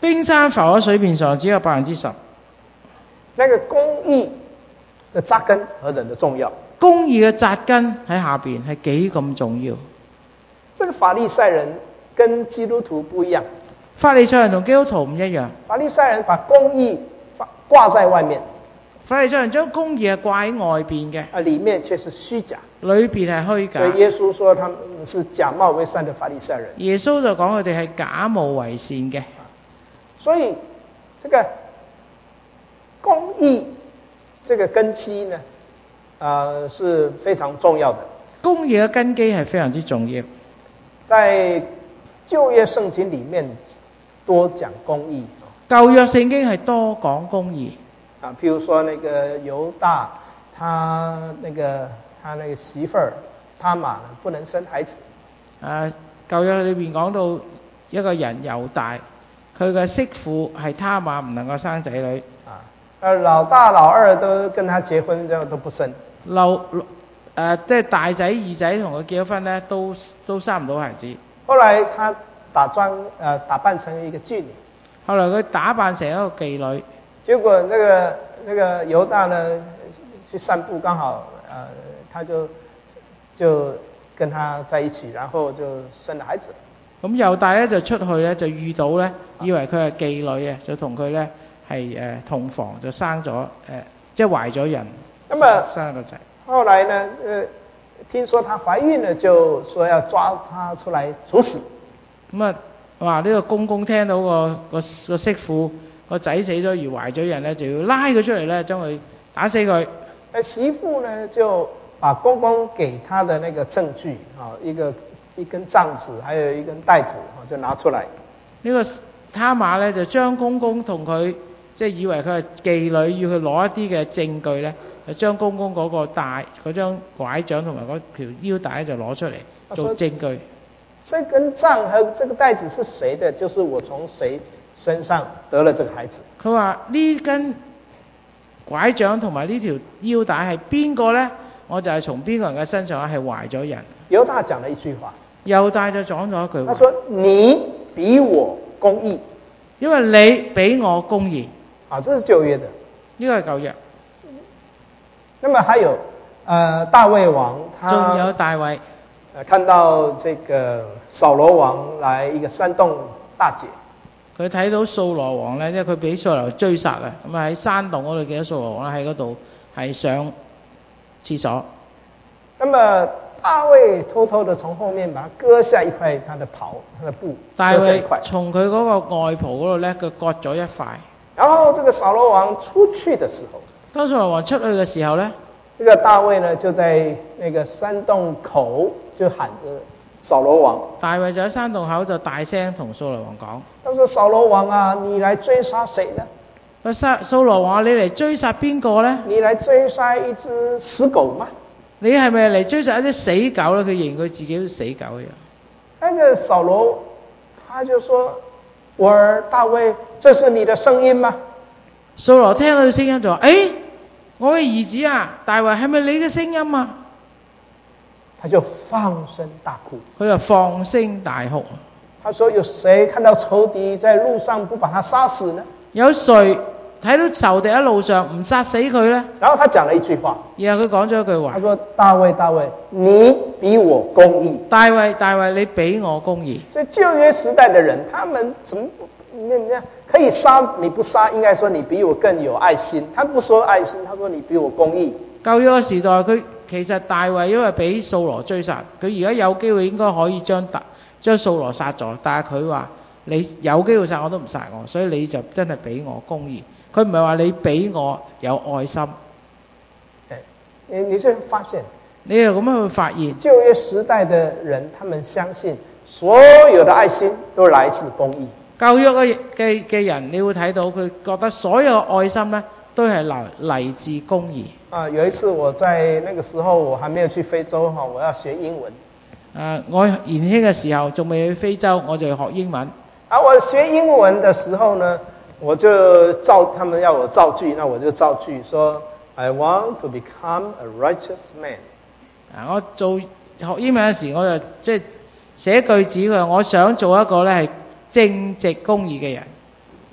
冰山浮喺水面上只有百分之十。 那個公義的扎根何等的重要。 公義嘅扎根喺下邊係幾咁重要。 這個法利賽人跟基督徒不一樣。 法利賽人同基督徒唔一樣。 法利賽人把公義掛在外面。 法利賽人將公義係掛喺外邊嘅， 啊，裡面卻是虛假。 裏邊係虛假。 所以耶穌說他們是假冒為善的法利賽人。 耶穌就講佢哋係假冒為善嘅。 所以這個公義這個根基呢，呃，是非常重要的。 公義嘅根基係非常之重要。 在舊約聖經裡面多講公義。 舊約聖經係多講公義。 啊，譬如說那個猶大，他那個他那個媳婦兒他瑪不能生孩子。 啊，舊約裏邊講到一個人猶大，佢嘅媳婦係他瑪唔能夠生仔女。 啊，而老大老二都跟他結婚，就都不生。 老誒即係大仔二仔同佢結咗婚咧，都都生唔到孩子。 後來他打裝誒、呃、打扮成一個妓女。 後來佢打扮成一個妓女。 結果那個那個猶大呢去散步，剛好呃他就就跟他在一起，然後就生了孩子。 咁猶大咧就出去咧就遇到咧，以為佢係妓女啊，就同佢咧係誒同房，就生咗誒、呃、即係懷咗孕， 咁啊生個仔。後來呢，呃聽說她懷孕了，就說要抓她出來處死。 咁啊話呢個公公聽到個個個媳婦個仔死咗而懷咗孕咧，就要拉佢出嚟咧，將佢打死佢。 誒媳婦呢就把公公給他的那個證據啊，一個一根杖子，還有一根帶子啊，就拿出來。 呢個他瑪咧就將公公同佢即係以為佢係妓女，要佢攞一啲嘅證據咧，就將公公嗰個帶嗰張拐杖同埋嗰條腰帶就攞出嚟做證據。 這根杖和這個帶子是誰的？就是我從誰身上得了這個孩子。 佢話呢根拐杖同埋呢條腰帶係邊個呢？我就係從邊個人嘅身上係懷咗人。 猶大講了一句話。 猶大就講咗一句話。 他說：你比我公義， 因為你比我公義。 啊，這是舊約的。 呢個係舊約。 那麼還有，呃，大衛王他， 仲有大衛。 看到這個掃羅王來一個山洞大解， 佢睇到掃羅王咧，因為佢俾掃羅追殺啊，咁啊喺山洞嗰度見到掃羅王喺嗰度係上廁所。 那麼大衛偷偷地從後面把他割下一塊他的袍，他的布， 大衛從佢嗰個外袍嗰度咧，佢割咗一塊。 然後這個掃羅王出去的時候， 當掃羅王出去嘅時候咧， 這個大衛呢就在那個山洞口就喊着掃羅王。 大衛就喺山洞口就大聲同掃羅王講： 他說掃羅王啊，你來追殺誰呢？ 佢殺掃羅王，你嚟追殺邊個呢？ 你來追殺一隻死狗嗎？ 你係咪嚟追殺一隻死狗呢？佢認佢自己係死狗嘅。 那個掃羅他就說：我兒大衛，這是你的聲音嗎？ 掃羅聽到佢聲音就話：誒，我嘅兒子啊，大衛係咪你嘅聲音啊？ 他就放聲大哭。 佢就放聲大哭。 他說：有誰看到仇敵在路上不把他殺死呢？ 有誰睇到仇敵喺路上唔殺死佢呢？ 然後他講了一句話。然後佢講咗一句話。 他說：大衛大衛，你比我公義。 大衛大衛，你比我公義。 所以舊約時代的人，他們怎麼那那可以殺你不殺？應該說你比我更有愛心。他不說愛心，他說你比我公義。 舊約時代佢其實大衛因為俾掃羅追殺，佢而家有機會應該可以將大將掃羅殺咗，但係佢話你有機會殺我都唔殺我，所以你就真係俾我公義。佢唔係話你俾我有愛心。 你你就發現， 你又咁樣會發現， 舊約時代的人，他們相信所有的愛心都來自公義。 舊約嘅嘅嘅人，你會睇到佢覺得所有愛心咧都係嚟嚟自公義。 啊，有一次我在那個時候，我還沒有去非洲哈，我要學英文。 啊，我年輕嘅時候仲未去非洲，我就學英文。 啊，我學英文的時候呢，我就造，他們要我造句，那我就造句說 I want to become a righteous man。 啊，我做學英文嘅時候，我就即係寫句子，佢話我想做一個咧係正直公義嘅人。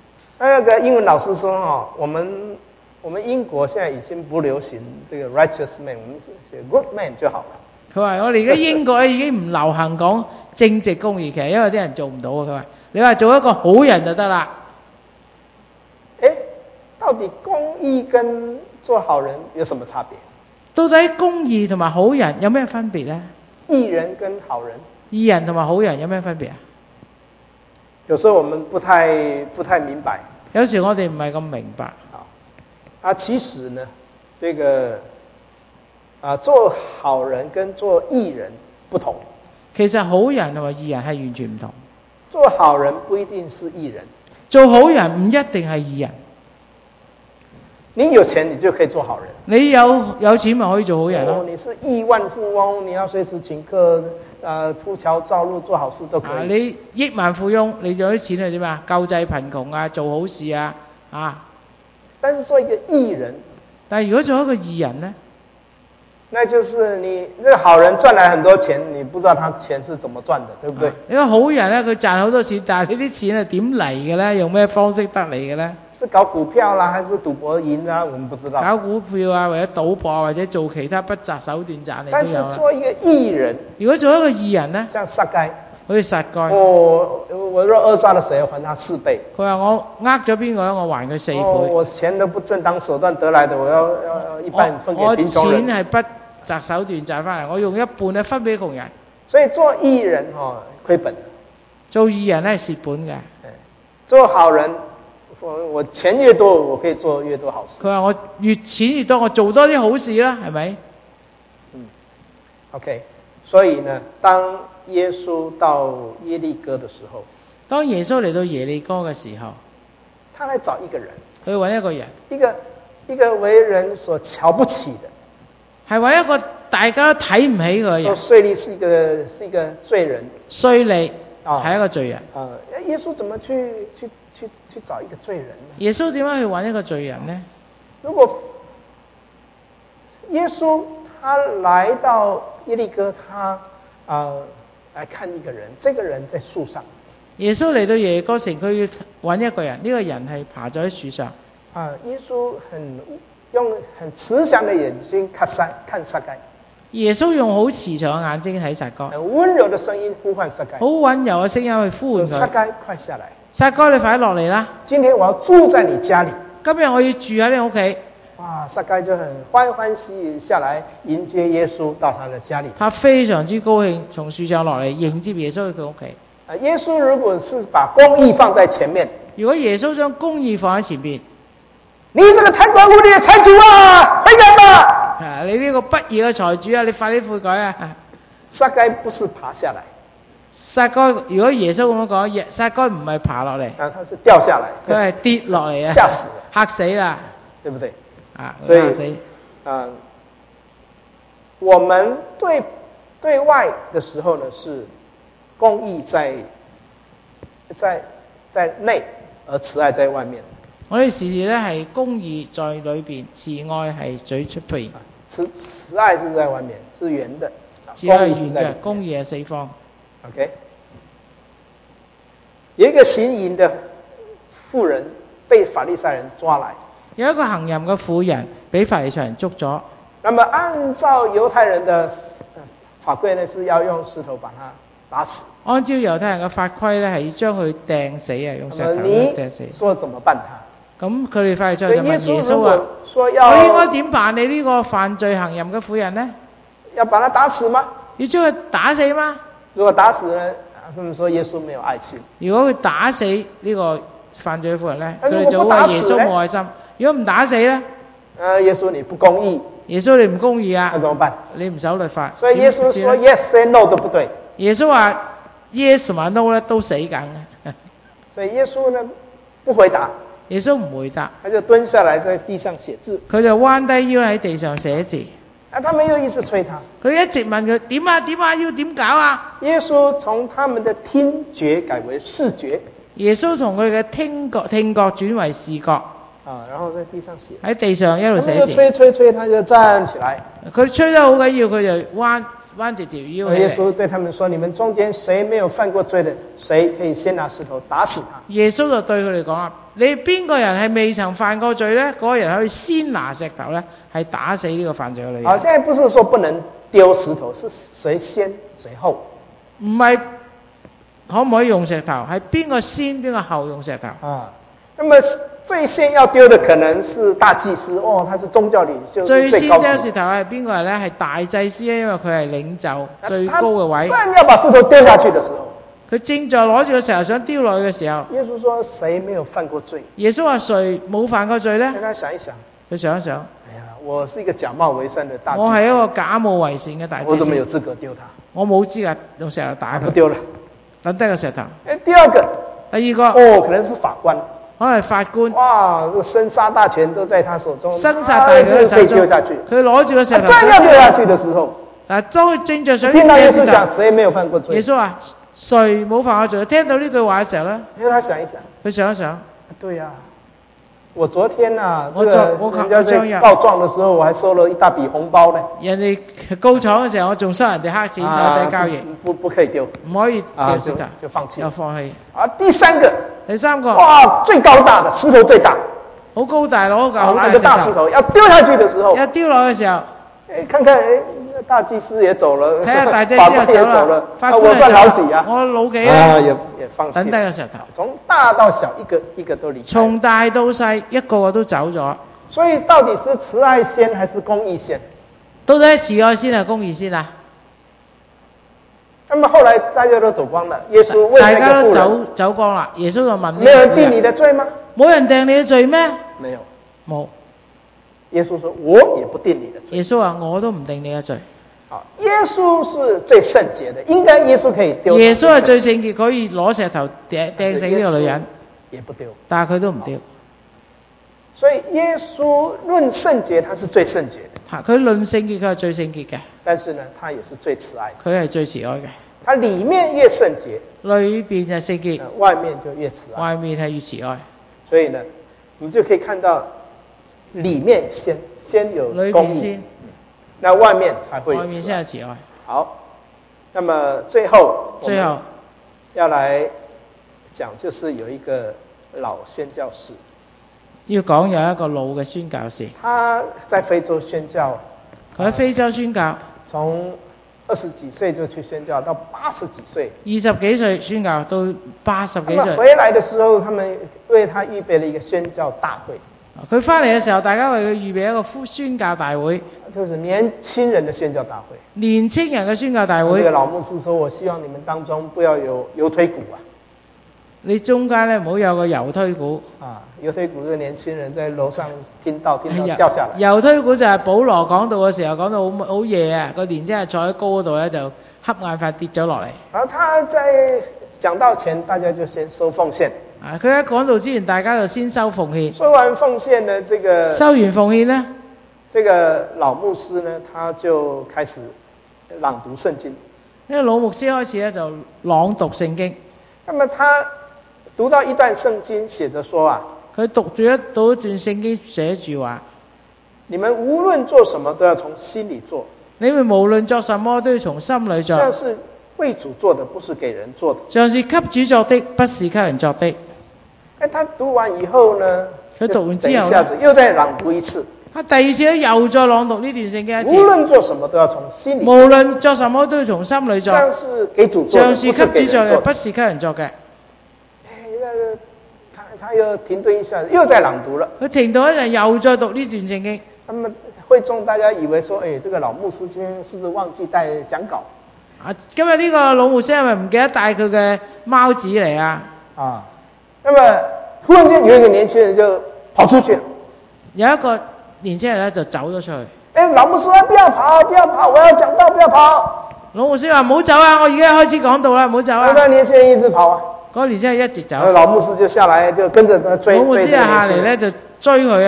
那個英文老師說哦，我們我們英國現在已經不流行這個 righteous man， 我們寫 good man 就好了。 佢話：我哋而家英國咧已經唔流行講正直公義，其實因為啲人做唔到啊。佢話：你話做一個好人就得啦。 誒，到底公義跟做好人有什麼差別？ 到底公義同埋好人有咩分別咧？ 義人跟好人， 義人同埋好人有咩分別啊？ 有時候我們不太不太明白。 有時我哋唔係咁明白。 啊，啊，其實呢，這個啊，做好人跟做義人不同。 其實好人同埋義人係完全唔同。 做好人不一定是義人， 做好人唔一定係義人。 你有錢你就可以做好人， 你有有錢咪可以做好人咯、 哦。你是億萬富翁，你要隨時請客，呃，鋪橋造路，做好事都可以。 啊、你億萬富翁，你有啲錢係點啊？救濟貧窮啊，做好事啊，啊！ 但是做一個義人， 但係如果做一個義人呢？ 那就是你那個好人賺來很多錢，你不知道他錢是怎麼賺的，對不對？ 呢、啊這個好人咧，佢賺好多錢，但係呢啲錢係點嚟嘅咧？用咩方式得嚟嘅咧？是搞股票啦，還是賭博贏啊？我們不知道。 搞股票啊，或者賭博啊，或者做其他不擇手段賺嚟都有啦。 但是做一個義人， 如果做一個義人咧， 像撒該， 好似撒該。 我我若訛詐了誰，還他四倍。 佢話我呃咗邊個咧？我還佢四倍。 哦，我錢都不正當手段得來的，我要要一半分給貧窮人。 我錢係不擇手段賺翻嚟，我用一半咧分俾窮人。 所以做義人哦，虧本。 做義人咧係蝕本嘅。 做好人。我我錢越多，我可以做越多好事。 佢話我越錢越多，我做多啲好事啦，係咪？ 嗯 ，OK。所以呢，當耶穌到耶利哥的時候， 當耶穌嚟到耶利哥嘅時候， 他來找一個人， 去揾一個人， 一個一個為人所瞧不起的， 係揾一個大家都睇唔起嘅人。 說稅吏是一個是一個罪人， 稅吏係一個罪人。 啊，耶穌怎麼去去？去去找一個罪人呢？ 耶穌點樣去揾一個罪人呢？ 如果耶穌他來到耶利哥，他啊、呃、來看一個人，這個人在樹上。 耶穌嚟到耶利哥城，佢要揾一個人，呢、這個人係爬咗喺樹上。 啊，耶穌很用很慈祥的眼睛看撒看撒該。耶穌用好慈祥嘅眼睛睇撒該， 很溫柔的聲音呼喚撒該， 好溫柔嘅聲音去呼喚佢。 撒該，快下來！ 撒該，你快落嚟啦！ 今天我要住在你家裏。 今日我要住喺你屋企。 哇，撒該就很歡歡喜喜下來迎接耶穌到他的家裏。 他非常之高興，從樹上落嚟迎接耶穌去佢屋企。 啊，耶穌如果是把公義放在前面， 如果耶穌將公義放喺前面， 你這個貪官污吏嘅財主啊，悔改吧！ 啊，你呢個不義嘅財主啊，你快啲悔改啊！ 撒該不是爬下來。 撒該，如果耶穌咁樣講，撒該唔係爬落嚟， 啊，他是掉下來， 佢係跌落嚟啊， 嚇死了， 嚇死啦， 對不對？ 啊， 所以嚇死。 啊，我們對對外的時候呢，是公義在在在內，而慈愛在外面。 我哋時時咧係公義在裏邊，慈愛係最出邊。 慈慈愛是在外面，是圓的， 慈愛係圓嘅，公義係四方。 OK，有一個行淫的婦人被法利賽人抓來， 有一個行淫嘅婦人俾法利賽人捉咗。 那麼按照猶太人的法規呢，是要用石頭把他打死。 按照猶太人嘅法規咧，係要將佢掟死啊，用石頭掟死。 你說怎麼辦他？ 咁佢哋法利賽人就問耶穌啊： 說要我應該點辦你呢個犯罪行淫嘅婦人呢？ 要把他打死嗎？ 要將佢打死嗎？ 如果打死呢，他們說耶穌沒有愛心。 如果佢打死呢個犯罪婦人咧，佢哋就話耶穌冇愛心。如果唔打死咧， 誒，耶穌你不公義。 耶穌你唔公義啊？ 那怎麼辦？ 你唔守律法。 所以耶穌說 yes say no 都不對。 耶穌話 yes 同埋 no 咧都死緊嘅。 所以耶穌呢不回答。 耶穌唔回答， 他就蹲下來在地上寫字。 佢就彎低腰喺地上寫字。 啊，他們又一直催他。 佢一直問佢點啊點啊，要點搞啊？ 耶穌從他們的聽覺改為視覺。 耶穌同佢嘅聽覺聽覺轉為視覺。 啊，然後在地上寫。 喺地上一路寫字。 他就吹吹吹，他就站起來。 佢吹得好緊要，佢就彎彎住條腰起嚟。 耶穌對他們說：你們中間誰沒有犯過罪的，誰可以先拿石頭打死他。 耶穌就對佢哋講啊：你邊個人係未曾犯過罪呢？嗰、那個人可以先拿石頭呢，係打死呢個犯罪嘅女人。 好，現在不是說不能丟石頭，是誰先誰後。 唔係可唔可以用石頭，係邊個先邊個後用石頭。 啊，那麼最先要丟的可能是大祭司，哦，他是宗教領袖， 最先丟石頭係邊個人呢？係大祭司，因為佢係領袖最高嘅位。 正要把石頭丟下去的時候， 佢正在攞住個石頭想丟落去嘅時候， 耶穌說：誰沒有犯過罪？ 耶穌話：誰冇犯過罪呢？ 讓他想一想。 佢想一想， 哎呀，我是一個假冒為善的大祭司， 我係一個假冒為善嘅大祭司， 我怎麼有資格丟他？ 我冇資格用石頭打佢。 不丟了， 等低個石頭。 哎，第二個， 第二個， 哦，可能是法官， 可能係法官。 哇，這個生殺大權都在他手中， 生殺大權喺手中，佢攞住個石頭。 正要丟下去的時候， 嗱，當正在想聽到耶穌講，誰沒有犯過罪？ 耶穌話：誰冇犯過罪？聽到呢句話嘅時候咧， 讓他想一想， 佢想一想， 對呀、啊。我昨天啊， 我這個人家在告狀的時候，我還收了一大筆紅包呢。 人哋告狀嘅時候，我仲收人哋黑錢台底交易， 不不可以丟， 唔可以丟石頭， 就放棄， 又放棄。 啊，第三個， 第三個， 哇，最高大的石頭最大， 好高大攞個好大個大石頭，要丟下去的時候， 一丟落嘅時候， 誒，看看誒，大祭司也走了， 睇下大祭司又走了， 法官我算老幾啊？ 我老幾啊，也也放棄， 等低個石頭， 從大到小一個一個都離開， 從大到細一個個都走咗。 所以到底是慈愛先還是公義先？ 到底慈愛先係公義先啊？ 那麼後來大家都走光了，耶穌問大家都走那個走光啦，耶穌就問： 沒有人定你的罪嗎？ 冇人定你嘅罪咩？ 沒有， 冇。 耶穌說：我也不定你的罪。 耶穌話：我都唔定你嘅罪。 好，耶穌是最聖潔的，應該耶穌可以丟。 耶穌係最聖潔，可以攞石頭掟掟死呢個女人， 也不丟， 但係佢都唔丟。 所以耶穌論聖潔，他是最聖潔的。 嚇，佢論聖潔，佢係最聖潔嘅。 但是呢，他也是最慈愛的。 佢係最慈愛嘅。 他裡面越聖潔， 裏邊係聖潔， 外面就越慈愛。 外面係越慈愛。 所以呢，你就可以看到，裡面先先有公義，那外面才會有慈愛。 外面先係慈愛。 好，那麼最後， 最後要來講，就是有一個老宣教士。 要講有一個老嘅宣教士， 他在非洲宣教， 佢喺非洲宣教， 從二十幾歲就去宣教，到八十幾歲， 二十幾歲宣教到八十幾歲。 回來的時候，他們為他預備了一個宣教大會。 佢翻嚟嘅時候，大家為佢預備一個宣教大會， 就是年輕人的宣教大會。 年輕人嘅宣教大會。 這個老牧師說：我希望你們當中不要有油推股啊。 你中間咧唔好有個油推股啊！油推股，這個年輕人在樓上聽到聽到掉下來。 油推股就係保羅講道嘅時候講到好好夜啊，個年青人坐喺高嗰度咧就瞌眼瞓跌咗落嚟。 然後他在講道前，大家就先收奉獻。 啊，佢喺講道之前，大家就先收奉獻。 收完奉獻呢，這個收完奉獻呢， 這個老牧師呢，他就開始朗讀聖經。 呢個老牧師開始咧就朗讀聖經。 那麼他讀到一段聖經，寫着說啊， 佢讀住一到一段聖經，寫住話： 你們無論做什麼，都要從心裏做。 你們無論作什麼，都要從心裏做。 像是為主做的，不是給人做的。 像是給主作的，不是給人作的。 哎，他讀完以後呢， 佢讀完之後， 一下子又再朗讀一次。 他第二次咧又再朗讀呢段聖經一次。 無論做什麼，都要從心裏做。 無論作什麼，都要從心裏做。 像是給主做的， 像是給主作的，不是給人作嘅。 他他又停頓一下，又在朗讀了。 佢停頓一陣，又再讀呢段聖經。 他們會眾大家以為說，哎，這個老牧師今天是不是忘記帶講稿？ 啊，今日呢個老牧師係咪唔記得帶佢嘅貓紙嚟啊？ 啊，那麼突然間有一個年輕人就跑出去了。 有一個年輕人咧就走咗出去。 哎，老牧師話：不要跑，不要跑，我要講道，不要跑。 老牧師話：唔好走啊，我而家開始講道啦，唔好走啊。 那個年輕人一直跑啊。 嗰個年輕人一直走。 老牧師就下來就跟着他追。 老牧師下嚟咧就追佢啊。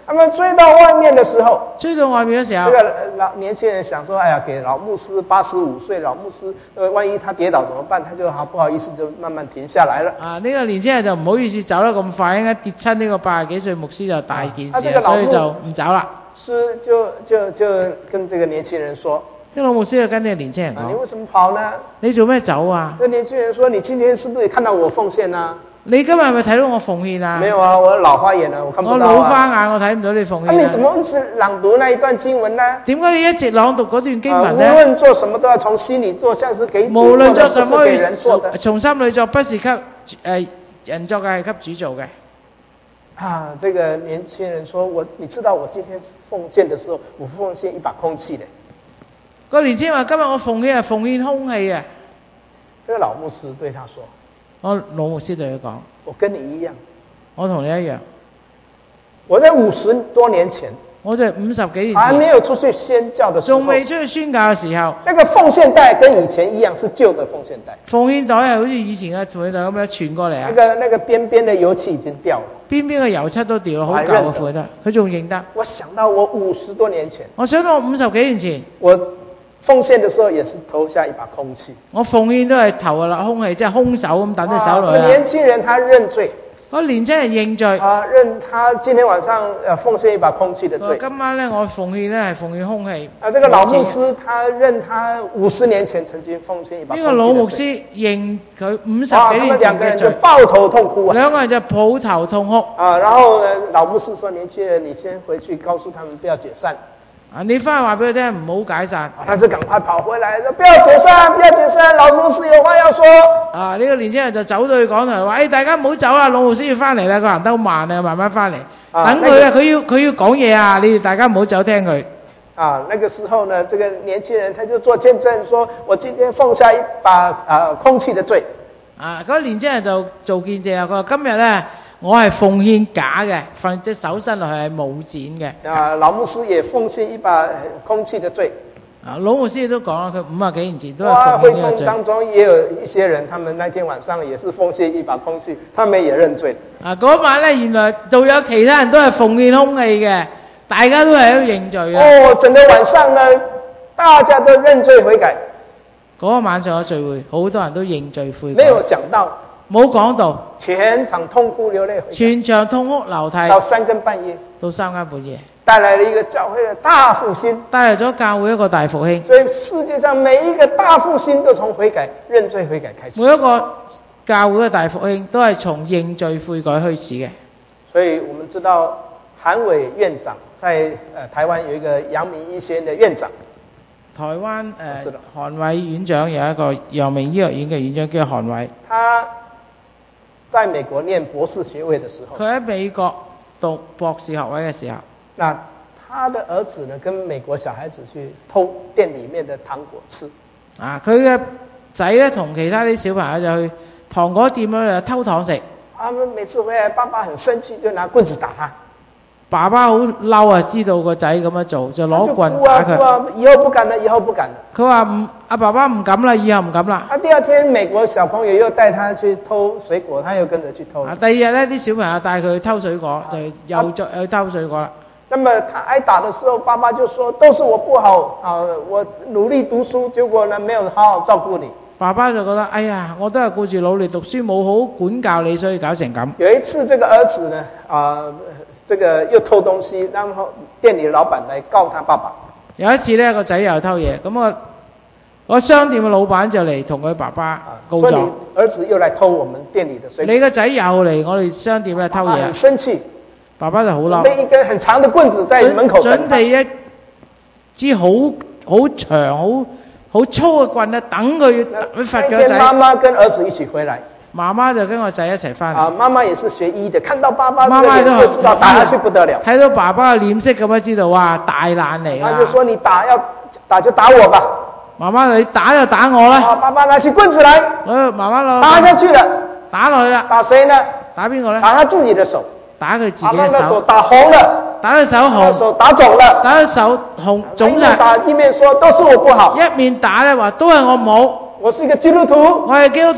他們追到外面的時候， 追到外面嘅時候， 這個老年輕人想說，哎呀，給老牧師八十五歲老牧師，呃，萬一他跌倒怎麼辦？他就好不好意思就慢慢停下來了。 啊，呢、這個年輕人就唔好意思走得咁快，一跌親呢個八十幾歲牧師就大件事，啊這個、所以就唔走啦。 是就就就跟這個年輕人說， 啲老牧師就跟呢個年輕人講、 啊，你為什麼跑呢？ 你做咩走啊？ 那年輕人說，你今天是不是看到我奉獻啊？ 你今日係咪睇到我奉獻啊？ 沒有啊，我老花眼啊，我看不到啊。 我老花眼，我睇唔到你奉獻啊。 啊，你怎麼一直朗讀那一段經文呢？ 點解你一直朗讀嗰段經文呢？ 啊，無論做什麼都要從心裡做，像是給主做的， 無論做什麼， 不是給人做的。 從心裡做，不是給誒、呃、人做嘅，係給主做嘅。 啊，這個年輕人說：我，你知道我今天奉獻的時候，我奉獻一把空氣的。 個年輕人話：今日我奉獻係奉獻空氣啊！ 這個老牧師對他說。 我老牧師對佢講： 我跟你一樣， 我同你一樣。 我在五十多年前， 我在五十幾年前， 還沒有出去宣教的時候， 仲未出去宣教嘅時候， 那個奉獻袋跟以前一樣，是舊的奉獻袋。 奉獻袋係好似以前嘅奉獻袋咁樣傳過嚟啊。 那個那個邊邊的油漆已經掉了， 邊邊嘅油漆都掉啦，好舊嘅奉獻袋，佢仲認得。 我想到我五十多年前， 我想到我五十幾年前， 我奉獻的時候也是投下一把空氣。 我奉獻都係投啦空氣，即係空手咁等隻手落去。 這個年輕人他認罪。 嗰年輕人認罪。 啊，認他今天晚上呃奉獻一把空氣的罪。 今晚咧，我奉獻咧係奉獻空氣。 啊，這個老牧師他認他五十年前曾經奉獻一把空氣的罪。 呢個老牧師認佢五十幾年前嘅罪。 啊，他們兩個人就抱頭痛哭啊。 兩個人就抱頭痛哭。 啊，然後呢，老牧師說：年輕人，你先回去告訴他們不要解散。 啊！你翻去話俾佢聽，唔好解散。 他就趕快跑回來，說不要解散，不要解散，老牧師有話要說。啊！ 呢、這個年輕人就走到去講台話：，誒、哎，大家唔好走啦，老牧師要翻嚟啦，佢行得好慢啊，慢慢翻嚟。等佢啊，佢、那個、要佢要講嘢啊，你哋大家唔好走，聽佢。啊， 那個時候呢，這個年輕人他就做見證，說我今天放下一把啊、呃、空氣的罪。啊， 嗰、那個年輕人就做見證啊，佢話今日咧。我係奉獻假嘅，放隻手伸落去係冇剪嘅。 啊，老牧師也奉獻一把空氣的罪。 啊，老牧師都講啦，佢五啊幾年前都係奉獻呢個罪。會眾當中也有一些人，他們那天晚上也是奉獻一把空氣，他們也認罪。 啊，嗰晚咧，原來都有其他人都係奉獻空氣嘅，大家都係喺度認罪嘅。 哦，整個晚上呢，大家都認罪悔改。 嗰個晚上嘅聚會，好多人都認罪悔改。 沒有講到。 冇講到， 全場痛哭流淚， 全場痛哭流涕， 到三更半夜， 到三更半夜， 帶來了一個教會的大復興， 帶來咗教會一個大復興。 所以世界上每一個大復興都從悔改、認罪悔改開始。 每一個教會嘅大復興都係從認罪悔改開始嘅。 所以我們知道韓偉院長在呃台灣有一個陽明醫學院的院長， 台灣誒、呃、韓偉院長有一個陽明醫學院嘅院長叫韓偉， 他在美國念博士學位的時候， 佢喺美國讀博士學位嘅時候， 那他的兒子呢，跟美國小孩子去偷店裡面的糖果吃。啊， 佢嘅仔咧同其他啲小朋友就去糖果店嗰度偷糖食。 他們每次回來，爸爸很生氣，就拿棍子打他。 爸爸好嬲啊！知道個仔咁樣做，就攞棍打佢。 啊，以後不敢了，以後不敢了。 佢話唔，阿爸爸唔敢啦，以後唔敢啦。 啊，第二天美國小朋友又帶他去偷水果，他又跟着去偷。 啊，第二日咧，啲小朋友帶佢去偷水果，啊、就又再去偷水果啦。 那麼他挨打的時候，爸爸就說：都是我不好啊，我努力讀書，結果呢沒有好好照顧你。 爸爸就覺得，哎呀，我都係顧住努力讀書，冇好管教你，所以搞成咁。 有一次，這個兒子呢，啊。這個又偷東西，然後店裡的老闆來告他爸爸。 有一次呢，個仔又偷嘢，咁我我商店嘅老闆就嚟同佢爸爸告狀。所以你兒子又來偷我們店裡的水果。 你個仔又嚟我哋商店咧偷嘢。 很生氣， 爸爸就好嬲。 準備一根很長的棍子在門口等。 準備一支好好長、好好粗嘅棍咧，等佢佢罰個仔。 媽媽跟兒子一起回來。 媽媽就跟我仔一齊翻嚟。 啊，媽媽也是學醫的，看到爸爸嘅臉色知道打下去不得了。睇到爸爸嘅臉色咁樣知道，哇，大難嚟啦！ 他就說：你打要打就打我吧。 媽媽，你打就打我啦。 啊，爸爸拿起棍子來。 誒，媽媽攞。 打下去了。 打落去啦。 打誰呢？ 打邊個咧？ 打他自己的手。 打佢自己嘅手。 把他的手打紅了。 打佢手紅。 手打腫了。 打佢手紅腫晒。 打一面說都是我不好。 一面打咧話都係我冇。 我是一個基督徒。 我係基督徒。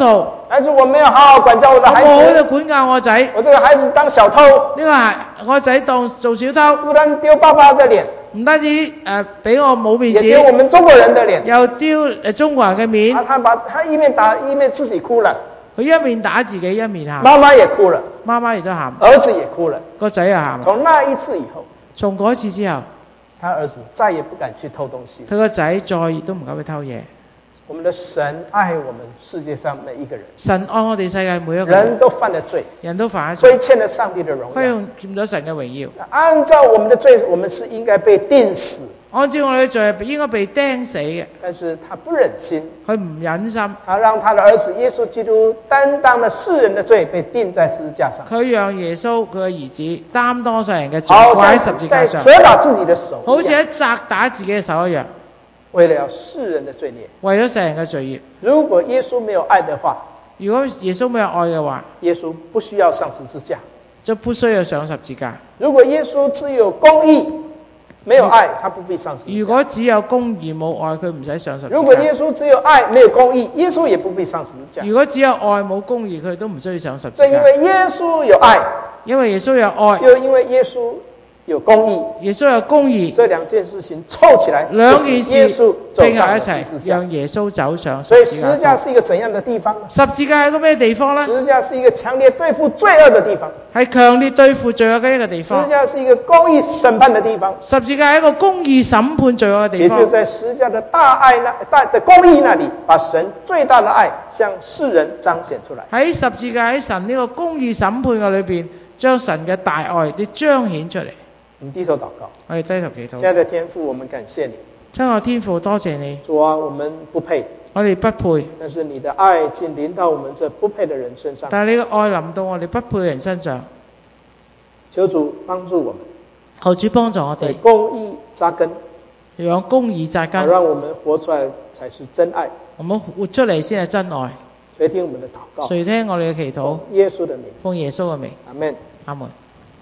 但是我沒有好好管教我的孩我冇喺子， 度管教我仔， 我這個孩子當小偷， 呢個係我仔當做小偷， 不但丟爸爸的臉， 唔單止誒俾我冇面也丟我子， 們中國人的臉。 又丟誒中國人嘅面啊，，他把他一面打一面自己哭了， 佢一面打自己一面喊， 媽媽也哭了， 媽媽亦都喊， 兒子也哭了。 個仔又喊。 從那一次以後， 從嗰次之後， 他兒子再也不敢去偷東西。 佢個仔再亦都唔敢去偷嘢。 我們的神愛我們世界上每一個人， 神愛我哋世界每一個人， 人都犯了罪， 人都犯咗罪， 虧欠了上帝的榮耀。 虧用欠咗神嘅榮耀。 按照我們的罪，我們是應該被釘死， 按照我哋嘅罪係應該被釘死嘅， 但是他不忍心， 佢唔忍心， 他讓他的兒子耶穌基督擔當了世人的罪，被釘在十字架上， 佢讓耶穌佢嘅兒子擔當世人嘅罪， 好掛喺十像在字架上， 責打自己的手一樣， 好似喺責打自己嘅手一樣， 為了世人的罪孽。 為咗世人嘅罪孽。 如果耶穌沒有愛的話， 如果耶穌沒有愛嘅話， 耶穌不需要上十字架。 就不需要上十字架。 如果耶穌只有公義，沒有愛，他不必上十字架。 如果只有公義冇愛，佢唔使上十字架。 如果耶穌只有愛，沒有公義，耶穌也不必上十字架。 如果只有愛冇公義，佢都唔需要上十字正因架。 為耶穌有愛， 因為耶穌有愛， 又因為耶穌有公義， 耶穌有公義， 這兩件事情湊起來， 兩件事耶穌走拼合一上了十齊， 字架。 讓耶穌走上所以十字架。 十字架是一個怎樣的地方呢？ 十字架係個咩地方呢？ 十字架是一個強烈對付罪惡的地方， 係強烈對付罪惡嘅一個地方十字。架是一個公義審判的地方， 十字架係一個公義審判罪惡嘅地方。 也就在十字架的大愛那大的公義那裡，把神最大的愛向世人彰顯出來。 喺十字架喺神呢個公義審判嘅裏邊，將神嘅大愛啲彰顯出嚟。 我們低頭禱告， 我哋低頭祈禱。 親愛的天父，我們感謝你， 親愛天父，多謝你。 主啊，我們不配， 我哋不配， 但是你的愛竟臨到我們這不配的人身上， 但係你嘅愛臨到我哋不配嘅人身上。 求主幫助我們， 求主幫助我在哋， 公義扎根， 讓公義扎好根， 讓我們活出來才是真愛。 我們活出嚟先係真愛。 垂聽我們的禱告， 垂聽我哋嘅祈禱奉，耶穌的名， 奉耶穌嘅名， 阿門。 阿門。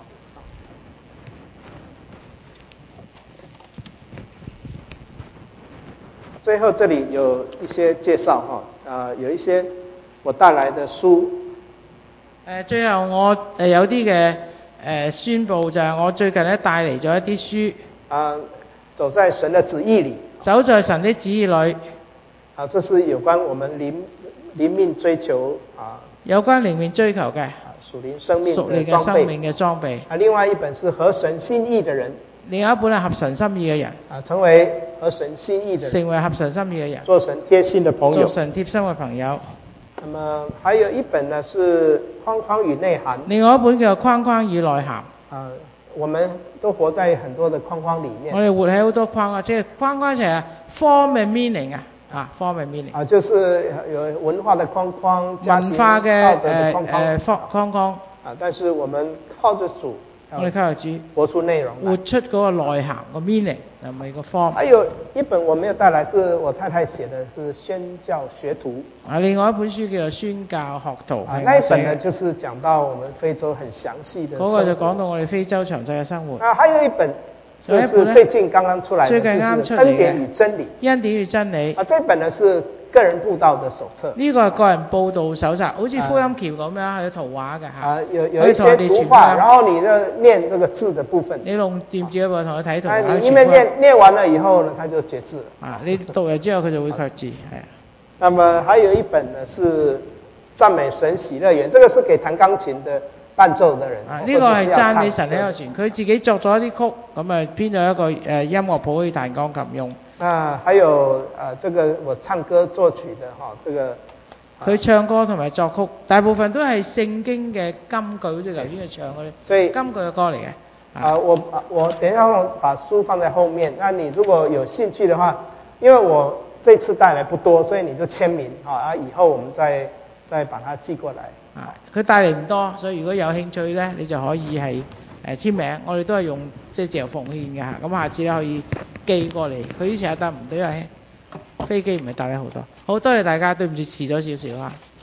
最後這裡有一些介紹哈，啊，有一些我帶來的書。 誒，最後我誒有啲嘅誒宣佈就係我最近咧帶嚟咗一啲書， 啊，走在神的旨意裡， 走在神的旨意裏， 啊，這是有關我們靈靈命追求啊， 有關靈命追求嘅啊屬靈生命屬靈嘅的裝備。 生命嘅裝備。 啊，另外一本是合神心意的人， 另外一本係合神心意嘅人， 啊，成為合神心意的人， 成為合神心意嘅人， 做神貼心的朋友做。神貼心嘅朋友。 那麼還有一本呢是框框與內涵。 另外一本叫做框框與內涵。 啊，我們都活在很多的框框裡面。 我哋活喺好多框框，即係框框就係 form and meaning 啊，啊 form and meaning。 啊，就是有文化的框框，家庭文化嘅道德的誒框框。 誒框框框。 啊，但是我們靠着主， 我哋靠住主， 活出內容來。 活出嗰個內涵個 meaning，唔係個 form。 還有一本我沒有帶來，是我太太寫的，是宣教學徒。 啊，另外一本書叫做宣教學徒， 啊， 係那一本呢， 我寫嘅。 就是講到我們非洲很詳細的。 嗰個就講到我哋非洲詳細嘅生活。 啊，還有一本，就有一本呢是最近剛剛出來的， 最近啱就出嚟嘅是恩典與真理。 恩典與真理。 啊，這本呢是個人佈道的手冊。 呢個係個人報道手冊，好似福音橋咁樣，係有圖畫嘅嚇。 啊，有有一些圖畫，然後你就念這個字的部分。 你弄掂住一個同佢睇圖啊， 畫。 你一面念念完了以後呢，他就決志了。 啊，你讀完之後佢就會確字，係啊。 那麼還有一本呢是讚美神喜樂園，這個是給彈鋼琴的伴奏的人。 啊，呢、這個係讚美神喜樂園，佢自己作咗一啲曲，咁啊編咗一個誒、呃、音樂譜可以彈鋼琴用。 啊，還有啊，這個我唱歌作曲的哈，這個佢唱歌同埋作曲，大部分都係聖經嘅金句，好似頭先佢唱嗰啲。 所以金句嘅歌嚟嘅。 啊，我我等一下我把書放在後面，那你如果有興趣的話，因為我這次帶來不多，所以你就簽名啊，啊，以後我們再再把它寄過來。 啊，佢帶嚟唔多，所以如果有興趣咧，你就可以係誒簽名，我哋都係用即係自由奉獻嘅嚇，咁下次咧可以寄過嚟。佢以前有得唔到，因為飛機唔係帶嚟好多。好多謝大家，對唔住遲咗少少嚇。